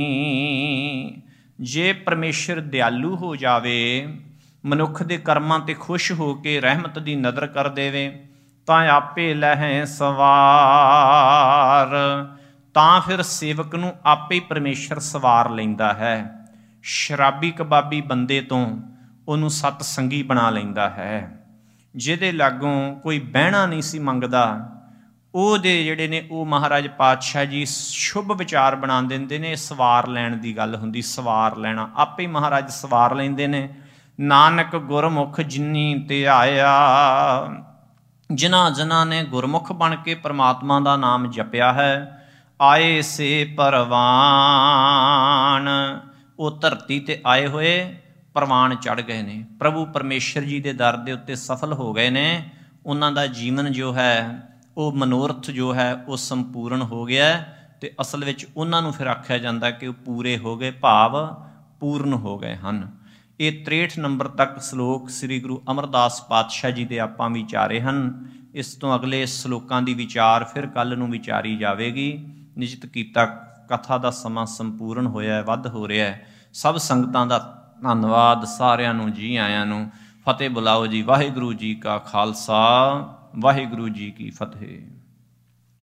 ਜੇ ਪਰਮੇਸ਼ਰ ਦਿਆਲੂ ਹੋ ਜਾਵੇ, ਮਨੁੱਖ ਦੇ ਕਰਮਾਂ ਤੇ ਖੁਸ਼ ਹੋ ਕੇ ਰਹਿਮਤ ਦੀ ਨਦਰ ਕਰ ਦੇਵੇ, ਤਾਂ ਆਪੇ ਲਹੈ ਸਵਾਰ। ਤਾਂ ਫਿਰ ਸੇਵਕ ਨੂੰ ਆਪੇ ਹੀ ਪਰਮੇਸ਼ਰ ਸਵਾਰ ਲੈਂਦਾ ਹੈ। ਸ਼ਰਾਬੀ ਕਬਾਬੀ ਬੰਦੇ ਤੋਂ ਉਹਨੂੰ ਸਤ ਸੰਗੀ ਬਣਾ ਲੈਂਦਾ ਹੈ। ਜਿਹਦੇ ਲਾਗੋਂ ਕੋਈ ਬਹਿਣਾ ਨਹੀਂ ਸੀ ਮੰਗਦਾ, ਉਹਦੇ ਜਿਹੜੇ ਨੇ ਉਹ ਮਹਾਰਾਜ ਪਾਤਸ਼ਾਹ ਜੀ ਸ਼ੁਭ ਵਿਚਾਰ ਬਣਾ ਦਿੰਦੇ ਨੇ। ਸਵਾਰ ਲੈਣ ਦੀ ਗੱਲ ਹੁੰਦੀ, ਸਵਾਰ ਲੈਣਾ, ਆਪੇ ਹੀ ਮਹਾਰਾਜ ਸਵਾਰ ਲੈਂਦੇ ਨੇ। ਨਾਨਕ ਗੁਰਮੁਖ ਜਿਨੀ ਤੇ ਆਇਆ, ਜਿਨ੍ਹਾਂ ਜਿਨ੍ਹਾਂ ਨੇ ਗੁਰਮੁਖ ਬਣ ਕੇ ਪਰਮਾਤਮਾ ਦਾ ਨਾਮ ਜਪਿਆ ਹੈ, ਆਏ ਸੇ ਪਰਵਾਨ, ਉਹ ਧਰਤੀ ਤੇ ਆਏ ਹੋਏ ਪ੍ਰਵਾਨ ਚੜ੍ਹ ਗਏ ਨੇ, ਪ੍ਰਭੂ ਪਰਮੇਸ਼ਰ ਜੀ ਦੇ ਦਰ ਦੇ ਉੱਤੇ ਸਫਲ ਹੋ ਗਏ ਨੇ। ਉਹਨਾਂ ਦਾ ਜੀਵਨ ਜੋ ਹੈ ਉਹ ਮਨੋਰਥ ਜੋ ਹੈ ਉਹ ਸੰਪੂਰਨ ਹੋ ਗਿਆ ਤੇ ਅਸਲ ਵਿੱਚ ਉਹਨਾਂ ਨੂੰ ਫਿਰ ਆਖਿਆ ਜਾਂਦਾ ਕਿ ਉਹ ਪੂਰੇ ਹੋ ਗਏ, ਭਾਵ ਪੂਰਨ ਹੋ ਗਏ ਹਨ। ਇਹ ਤ੍ਰੇਹਠ ਨੰਬਰ ਤੱਕ ਸ਼ਲੋਕ ਸ੍ਰੀ ਗੁਰੂ ਅਮਰਦਾਸ ਪਾਤਸ਼ਾਹ ਜੀ ਦੇ ਆਪਾਂ ਵਿਚਾਰੇ ਹਨ। ਇਸ ਤੋਂ ਅਗਲੇ ਸ਼ਲੋਕਾਂ ਦੀ ਵਿਚਾਰ ਫਿਰ ਕੱਲ੍ਹ ਨੂੰ ਵਿਚਾਰੀ ਜਾਵੇਗੀ। ਨਿਸ਼ਚਿਤ ਕੀਤਾ ਕਥਾ ਦਾ ਸਮਾਂ ਸੰਪੂਰਨ ਹੋਇਆ ਹੈ, ਵੱਧ ਹੋ ਰਿਹਾ ਹੈ। ਸਭ ਸੰਗਤਾਂ ਦਾ ਧੰਨਵਾਦ, ਸਾਰਿਆਂ ਨੂੰ ਜੀ ਆਇਆਂ ਨੂੰ ਫਤਿਹ ਬੁਲਾਓ ਜੀ। ਵਾਹਿਗੁਰੂ ਜੀ ਕਾ ਖਾਲਸਾ, ਵਾਹਿਗੁਰੂ ਜੀ ਕੀ ਫਤਿਹ।